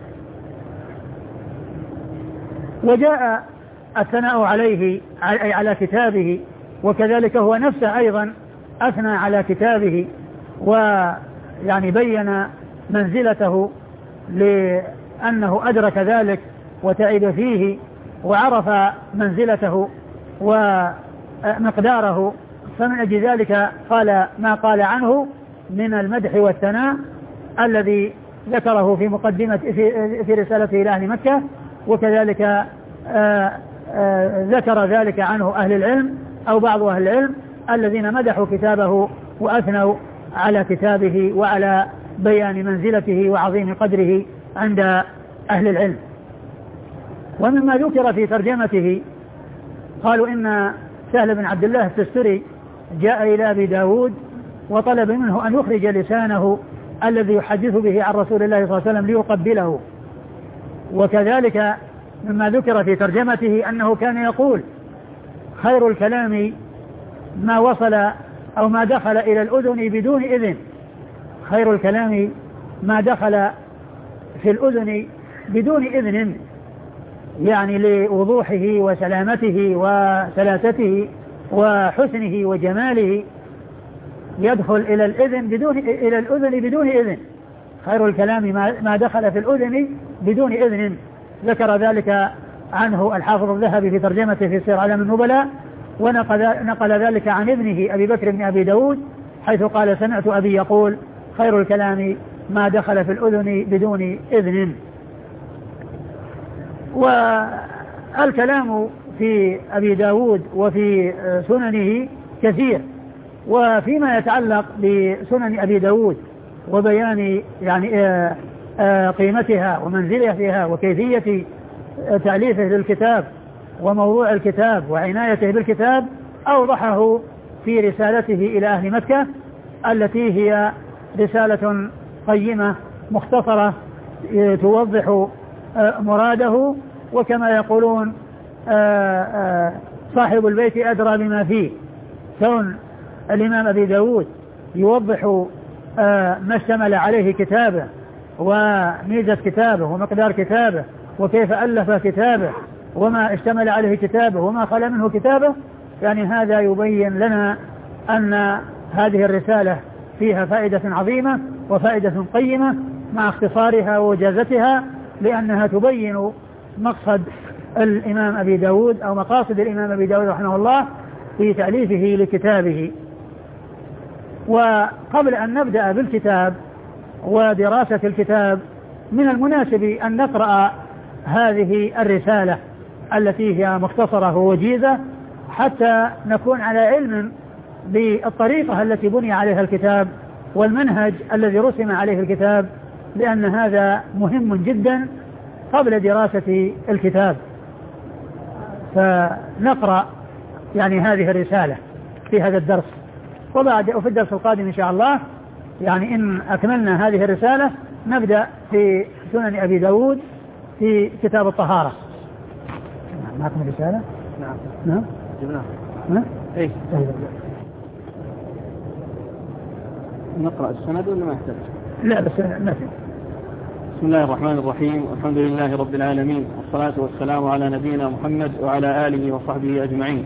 وجاء الثناء عليه أي على كتابه، وكذلك هو نفسه أيضا أثنى على كتابه ويعني بين منزلته لأنه أدرك ذلك وتعب فيه وعرف منزلته ومقداره، فمن أجل ذلك قال ما قال عنه من المدح والثناء الذي ذكره في مقدمة في, في رسالته إلى أهل مكة، وكذلك آآ آآ ذكر ذلك عنه أهل العلم أو بعض أهل العلم الذين مدحوا كتابه وأثنوا على كتابه وعلى بيان منزلته وعظيم قدره عند أهل العلم. ومما ذكر في ترجمته قالوا إن سهل بن عبد الله التستري جاء إلى أبي داود وطلب منه أن يخرج لسانه الذي يحدث به عن رسول الله صلى الله عليه وسلم ليقبله. وكذلك مما ذكر في ترجمته أنه كان يقول خير الكلام ما وصل أو ما دخل إلى الأذن بدون إذن، خير الكلام ما دخل في الأذن بدون إذن، يعني لوضوحه وسلامته وسلاسته وحسنه وجماله يدخل إلى الإذن بدون إلى الأذن بدون إذن. خير الكلام ما دخل في الأذن بدون إذن، ذكر ذلك عنه الحافظ الذهبي في ترجمته في سير أعلام النبلاء، ونقل ذلك عن ابنه أبي بكر بن أبي داود حيث قال سمعت أبي يقول خير الكلام ما دخل في الأذن بدون إذن. والكلام في أبي داود وفي سننه كثير، وفيما يتعلق بسنن أبي داود وبيان يعني قيمتها ومنزلتها وكيفية تأليفه للكتاب وموضوع الكتاب وعنايته بالكتاب أوضحه في رسالته إلى أهل مكة التي هي رسالة قيمة مختصرة توضح مراده، وكما يقولون صاحب البيت أدرى بما فيه. كون الإمام أبي داود يوضح ما اشتمل عليه كتابه وميزة كتابه ومقدار كتابه وكيف ألف كتابه وما اشتمل عليه كتابه وما خلا منه كتابه، يعني هذا يبين لنا أن هذه الرسالة فيها فائدة عظيمة وفائدة قيمة مع اختصارها ووجازتها، لأنها تبين مقصد الإمام أبي داود أو مقاصد الإمام أبي داود رحمه الله في تأليفه لكتابه. وقبل أن نبدأ بالكتاب ودراسة الكتاب من المناسب أن نقرأ هذه الرسالة التي هي مختصرة ووجيزة حتى نكون على علم بالطريقة التي بني عليها الكتاب والمنهج الذي رسم عليه الكتاب، لأن هذا مهم جدا قبل دراسة الكتاب. فنقرأ يعني هذه الرسالة في هذا الدرس، وبعد وفي الدرس القادم إن شاء الله يعني إن أكملنا هذه الرسالة نبدأ في سنن أبي داود في كتاب الطهارة. معكم الرسالة؟ نعم نعم جبناها. ها؟ إيه نقرأ السند ولا ما يحتاج؟ لا بس نفي. بسم الله الرحمن الرحيم، والحمد لله رب العالمين، والصلاة والسلام على نبينا محمد وعلى آله وصحبه أجمعين.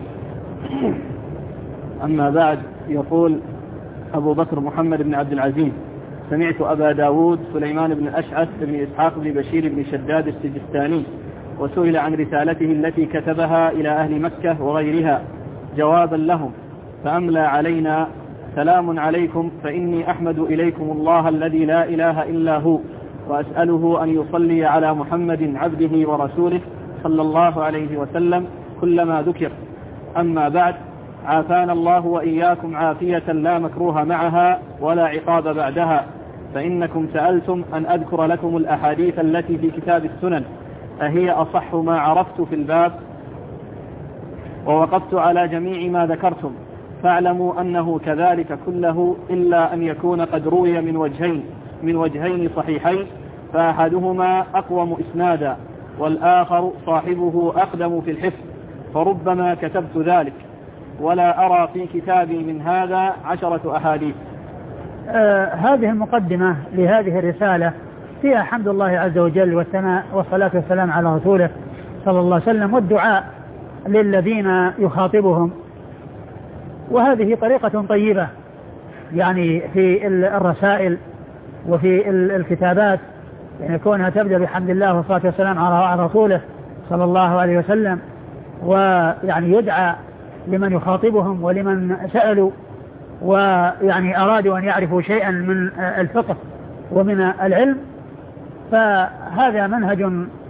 أما بعد، يقول أبو بكر محمد بن عبد العزيز: سمعت أبا داود سليمان بن الأشعث بن إسحاق بن بشير بن شداد السجستاني وسئل عن رسالته التي كتبها إلى أهل مكة وغيرها جوابا لهم، فأملى علينا: سلام عليكم، فإني أحمد إليكم الله الذي لا إله إلا هو، وأسأله أن يصلي على محمد عبده ورسوله صلى الله عليه وسلم كلما ذكر. أما بعد، عافانا الله وإياكم عافية لا مكروه معها ولا عقاب بعدها، فإنكم سألتم أن أذكر لكم الأحاديث التي في كتاب السنن، أهي أصح ما عرفت في الباب؟ ووقفت على جميع ما ذكرتم، فاعلموا أنه كذلك كله إلا أن يكون قد روي من وجهين من وجهين صحيحين، فأحدهما أقوم إسنادا والآخر صاحبه أقدم في الحفظ، فربما كتبت ذلك، ولا أرى في كتابي من هذا عشرة أحاديث. آه هذه المقدمة لهذه الرسالة فيها حمد الله عز وجل والثناء والصلاة والسلام على رسوله صلى الله عليه وسلم، والدعاء للذين يخاطبهم. وهذه طريقة طيبة يعني في الرسائل وفي الكتابات، يعني كونها تبدأ بحمد الله والصلاة والسلام على رسوله صلى الله عليه وسلم، ويعني يدعى لمن يخاطبهم ولمن سألوا ويعني أرادوا أن يعرفوا شيئا من الفقه ومن العلم. فهذا منهج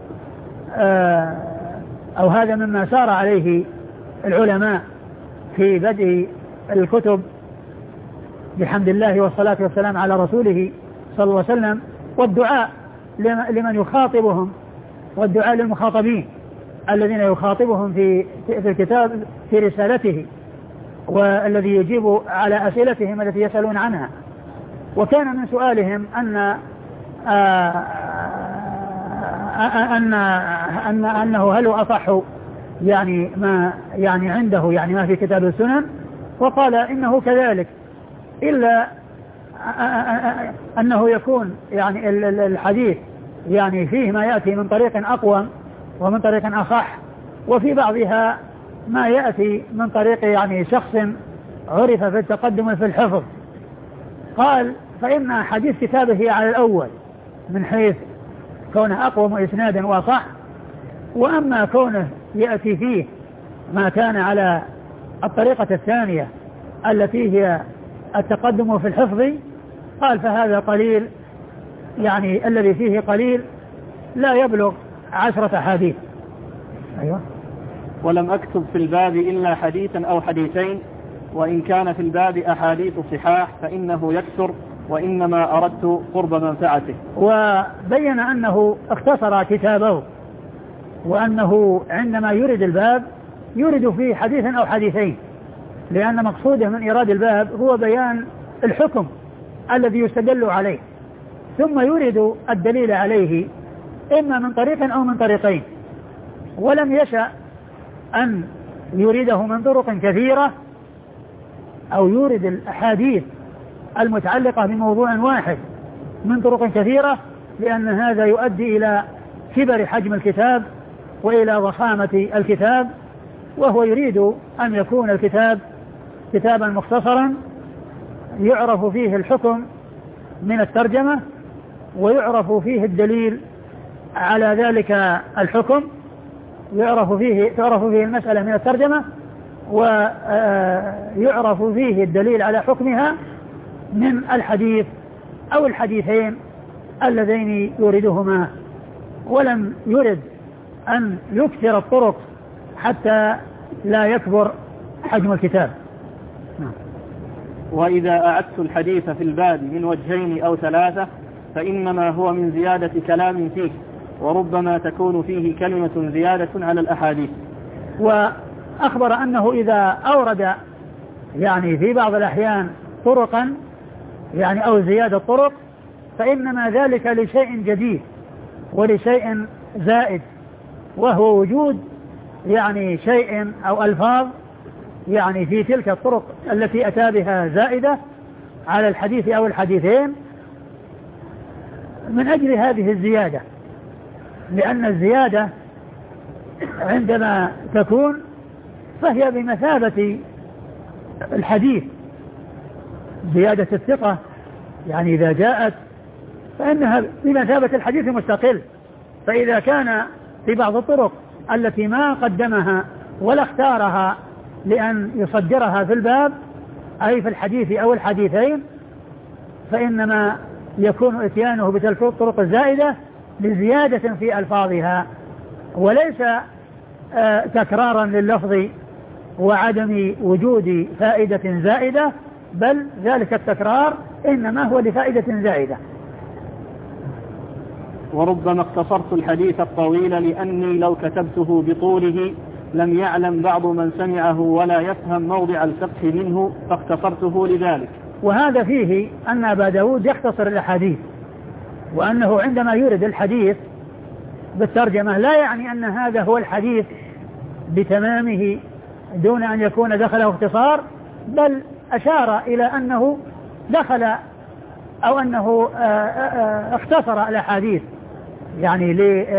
أو هذا مما سار عليه العلماء في بدء الكتب بحمد الله والصلاة والسلام على رسوله صلى الله عليه وسلم، والدعاء لمن يخاطبهم والدعاء للمخاطبين الذين يخاطبهم في في الكتاب في رسالته، والذي يجيب على أسئلتهم التي يسألون عنها. وكان من سؤالهم أن أن أن أنه هل أصح يعني ما يعني عنده يعني ما في كتاب السنن، وقال إنه كذلك، إلا أنه يكون يعني الحديث يعني فيه ما يأتي من طريق أقوى ومن طريق أصح، وفي بعضها ما يأتي من طريق يعني شخص عرف في التقدم في الحفظ. قال فإن حديث كتابه على الأول من حيث كونه أقوم إسنادا وصح، وأما كونه يأتي فيه ما كان على الطريقة الثانية التي هي التقدم في الحفظ، قال فهذا قليل، يعني الذي فيه قليل لا يبلغ عشرة حديث. أيوة. ولم أكتب في الباب إلا حديثا أو حديثين، وإن كان في الباب أحاديث صحاح فإنه يكثر، وإنما أردت قرب منفعته. وبين أنه اختصر كتابه، وأنه عندما يرد الباب يرد فيه حديثا أو حديثين، لأن مقصوده من إيراد الباب هو بيان الحكم الذي يستدل عليه، ثم يرد الدليل عليه إما من طريق أو من طريقين. ولم يشأ أن يريده من طرق كثيرة أو يورد الأحاديث المتعلقة بموضوع واحد من طرق كثيرة، لأن هذا يؤدي إلى كبر حجم الكتاب وإلى ضخامة الكتاب، وهو يريد أن يكون الكتاب كتابا مختصرا يعرف فيه الحكم من الترجمة، ويعرف فيه الدليل على ذلك الحكم، يعرف فيه تعرف فيه المسألة من الترجمة، ويعرف فيه الدليل على حكمها من الحديث أو الحديثين اللذين يوردهما. ولم يرد أن يكثر الطرق حتى لا يكبر حجم الكتاب. وإذا أعدت الحديث في الباب من وجهين أو ثلاثة فإنما هو من زيادة كلام فيه، وربما تكون فيه كلمة زيادة على الأحاديث. وأخبر أنه إذا أورد يعني في بعض الأحيان طرقا يعني أو زيادة طرق فإنما ذلك لشيء جديد ولشيء زائد، وهو وجود يعني شيء أو ألفاظ يعني في تلك الطرق التي أتى بها زائدة على الحديث أو الحديثين من أجل هذه الزيادة، لأن الزيادة عندما تكون فهي بمثابة الحديث، زيادة الثقة يعني إذا جاءت فإنها بمثابة الحديث مستقل. فإذا كان في بعض الطرق التي ما قدمها ولا اختارها لأن يصدرها في الباب أي في الحديث أو الحديثين، فإنما يكون اتيانه بتلك الطرق الزائدة لزيادة في ألفاظها، وليس آه تكرارا لللفظ وعدم وجود فائدة زائدة، بل ذلك التكرار إنما هو لفائدة زائدة. وربما اختصرت الحديث الطويل لأني لو كتبته بطوله لم يعلم بعض من سمعه ولا يفهم موضع الفقه منه فاختصرته لذلك. وهذا فيه أن أبا داود يختصر الأحاديث، وأنه عندما يرد الحديث بالترجمة لا يعني أن هذا هو الحديث بتمامه دون أن يكون دخله اختصار، بل أشار إلى أنه دخل أو أنه اختصر الأحاديث يعني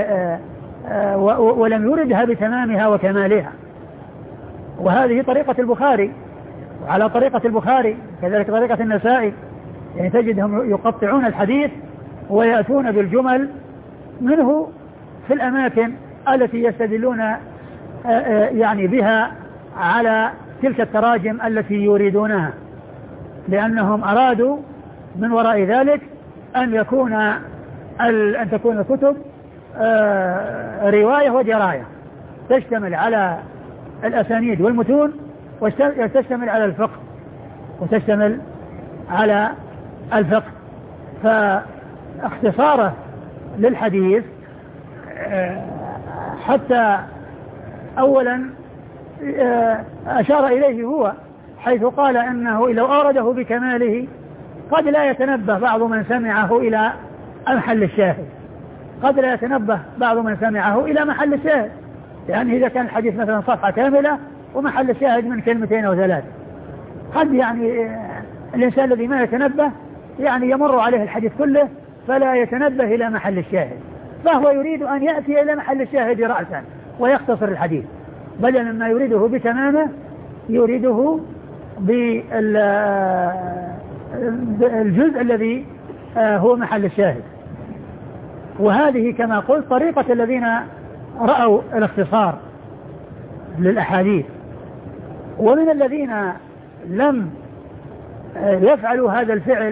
ولم يردها بتمامها وكمالها. وهذه طريقة البخاري، وعلى طريقة البخاري كذلك طريقة النسائي، يعني تجدهم يقطعون الحديث ويأتون بالجمل منه في الأماكن التي يستدلون يعني بها على تلك التراجم التي يريدونها، لأنهم أرادوا من وراء ذلك أن يكون أن تكون الكتب رواية ودراية تشتمل على الأسانيد والمتون، وتشتمل على الفقه وتشتمل على الفقه. فاختصاره للحديث حتى أولا أشار إليه هو حيث قال أنه لو أورده بكماله قد لا يتنبه بعض من سمعه إلى محل الشاهد، قد لا يتنبه بعض من سمعه إلى محل الشاهد، يعني إذا كان الحديث مثلا صفحة كاملة ومحل الشاهد من كلمتين أو ثلاث، قد يعني الإنسان الذي ما يتنبه يعني يمر عليه الحديث كله فلا يتنبه إلى محل الشاهد، فهو يريد أن يأتي إلى محل الشاهد رأسا ويختصر الحديث، بل مما يريده بتمامه يريده بالجزء الذي هو محل الشاهد. وهذه كما قلت طريقة الذين رأوا الاختصار للأحاديث. ومن الذين لم يفعلوا هذا الفعل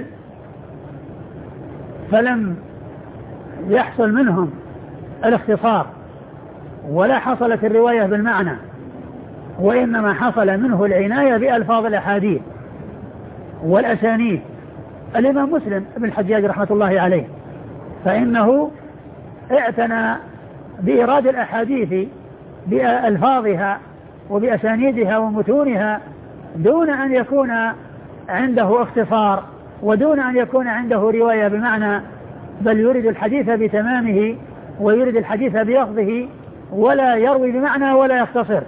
فلم يحصل منهم الاختصار ولا حصلت الرواية بالمعنى، وإنما حصل منه العناية بألفاظ الأحاديث والأسانيد، الإمام مسلم بن الحجاج رحمة الله عليه، فإنه اعتنى بإيراد الأحاديث بألفاظها وبأسانيدها ومتونها دون أن يكون عنده اختصار ودون أن يكون عنده رواية بمعنى، بل يريد الحديث بتمامه ويريد الحديث بلفظه ولا يروي بمعنى ولا يختصر.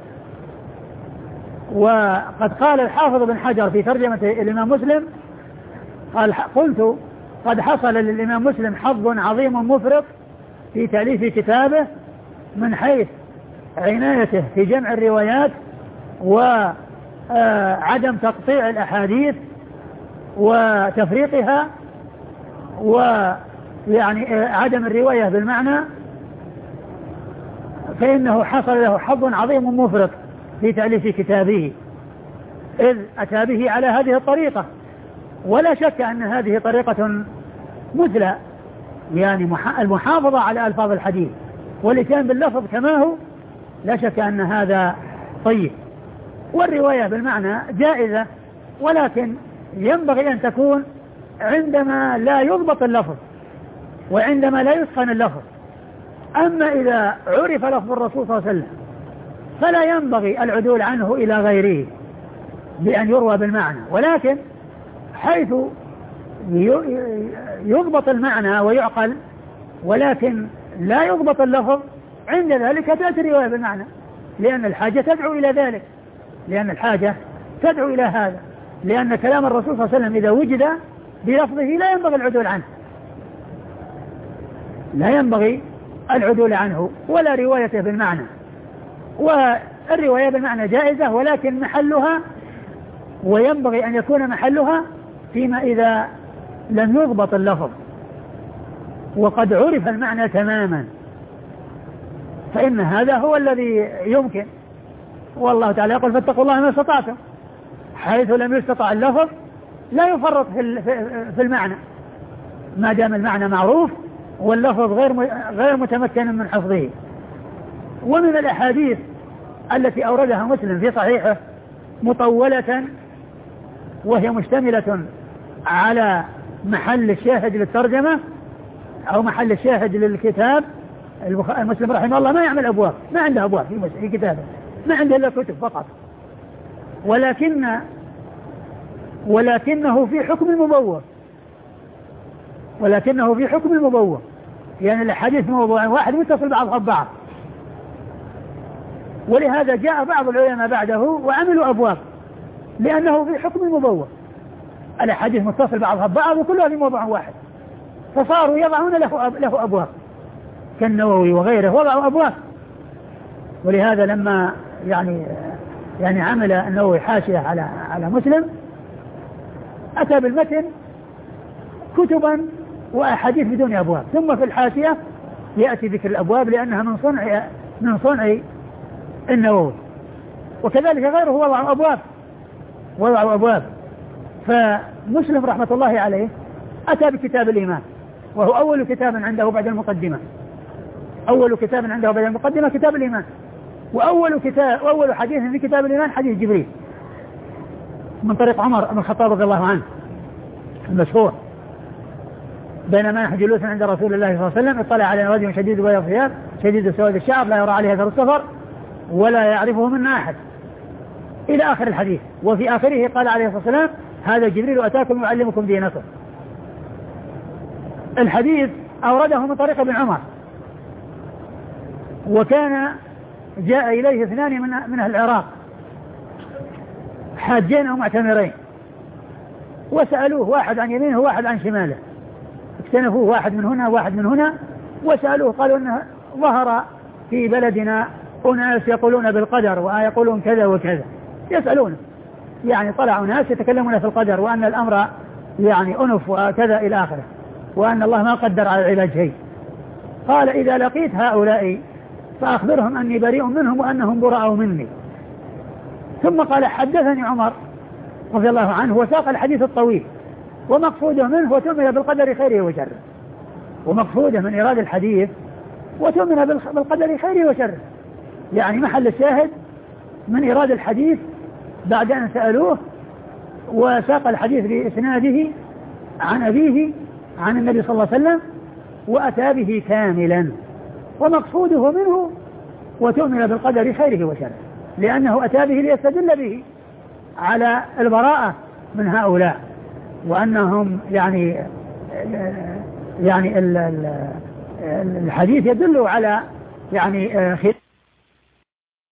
وقد قال الحافظ بن حجر في ترجمة الإمام مسلم قال قلت قد حصل للإمام مسلم حظ عظيم مفرط في تأليف كتابه من حيث عنايته في جمع الروايات وعدم تقطيع الأحاديث وتفريقها ويعني عدم الرواية بالمعنى، فإنه حصل له حظ عظيم مفرط في تأليف كتابه إذ أتى به على هذه الطريقة. ولا شك أن هذه طريقة مثلى، يعني المحافظة على ألفاظ الحديث والإتيان باللفظ كما هو، لا شك أن هذا طيب. والرواية بالمعنى جائزة، ولكن ينبغي أن تكون عندما لا يضبط اللفظ وعندما لا يتقن اللفظ. أما إذا عرف لفظ الرسول صلى الله عليه وسلم فلا ينبغي العدول عنه إلى غيره بأن يروى بالمعنى، ولكن حيث يضبط المعنى ويعقل ولكن لا يضبط اللفظ عند ذلك تأتي الرواية بالمعنى، لأن الحاجة تدعو إلى ذلك، لأن الحاجة تدعو إلى هذا، لأن كلام الرسول صلى الله عليه وسلم إذا وجد بلفظه لا ينبغي العدول عنه، لا ينبغي العدول عنه ولا روايته بالمعنى. والرواية بالمعنى جائزة، ولكن محلها وينبغي أن يكون محلها فيما إذا لم يضبط اللفظ وقد عرف المعنى تماما، فإن هذا هو الذي يمكن. والله تعالى يقول فاتقوا الله ما استطعتم، حيث لم يستطع اللفظ لا يفرط في المعنى ما دام المعنى معروف واللفظ غير غير متمكن من حفظه. ومن الأحاديث التي أوردها مسلم في صحيحه مطولة وهي مشتملة على محل الشاهد للترجمة أو محل الشاهد للكتاب. المسلم رحمه الله ما يعمل أبواب، ما عنده أبواب في كتابه، ما عنده إلا كتب فقط، ولكن ولكنه في حكم المبوب، ولكنه في حكم المبوب يعني الحديث موضوع واحد متصل بعضها ببعض. ولهذا جاء بعض العلماء بعده وعملوا أبواب لأنه في حكم المبوب، الحديث متصل بعضها ببعض وكلها في موضوع واحد، فصاروا يضعون له له أبواب كالنووي وغيره وضعوا أبواب. ولهذا لما يعني يعني عمل النووي حاشية على على مسلم أتى بالمتن كتبا وأحاديث بدون أبواب، ثم في الحاشية يأتي ذكر الأبواب لأنها من صنع من صنع النووي. وكذلك غيره وضعوا أبواب وضعوا أبواب فمسلم رحمة الله عليه أتى بكتاب الإيمان وهو أول كتاب عنده بعد المقدمة، أول كتاب عنده بعد المقدمة كتاب الإيمان، وأول كتاب وأول حديث في كتاب الإيمان حديث جبريل من طريق عمر بن الخطاب رضي الله عنه المشهور: بينما نحن جلوس عند رسول الله صلى الله عليه وسلم اطلع علينا رجل شديد بياض الثياب شديد سواد الشعر لا يرى عليه اثر السفر ولا يعرفه منا أحد إلى آخر الحديث. وفي آخره قال عليه الصلاة والسلام: هذا جبريل أتاكم يعلمكم دينكم. الحديث أورده من طريق ابن عمر، وكان جاء إليه اثنان من, من أهل العراق حاجين أو معتمرين، وسألوه واحد عن يمينه وواحد عن شماله، اكتنفوه واحد من هنا واحد من هنا، وسألوه قالوا أنه ظهر في بلدنا أناس يقولون بالقدر ويقولون كذا وكذا، يسألونه يعني طلعوا ناس يتكلمون في القدر وأن الأمر يعني أنف وكذا إلى آخره، وأن الله ما قدر على العباد شيء. قال: إذا لقيت هؤلاء فأخبرهم أني بريء منهم وأنهم براء مني. ثم قال: حدثني عمر رضي الله عنه وساق الحديث الطويل، ومقصوده منه وتؤمن بالقدر خيره وشره، ومقصوده من إرادة الحديث وتؤمن بالقدر خيره وشره، يعني محل الشاهد من إرادة الحديث بعد أن سألوه، وساق الحديث بإسناده عن أبيه عن النبي صلى الله عليه وسلم وأتى به كاملا، ومقصوده منه وتؤمن بالقدر خيره وشره، لأنه أتى به ليستدل به على البراءة من هؤلاء، وأنهم يعني يعني الحديث يدل على يعني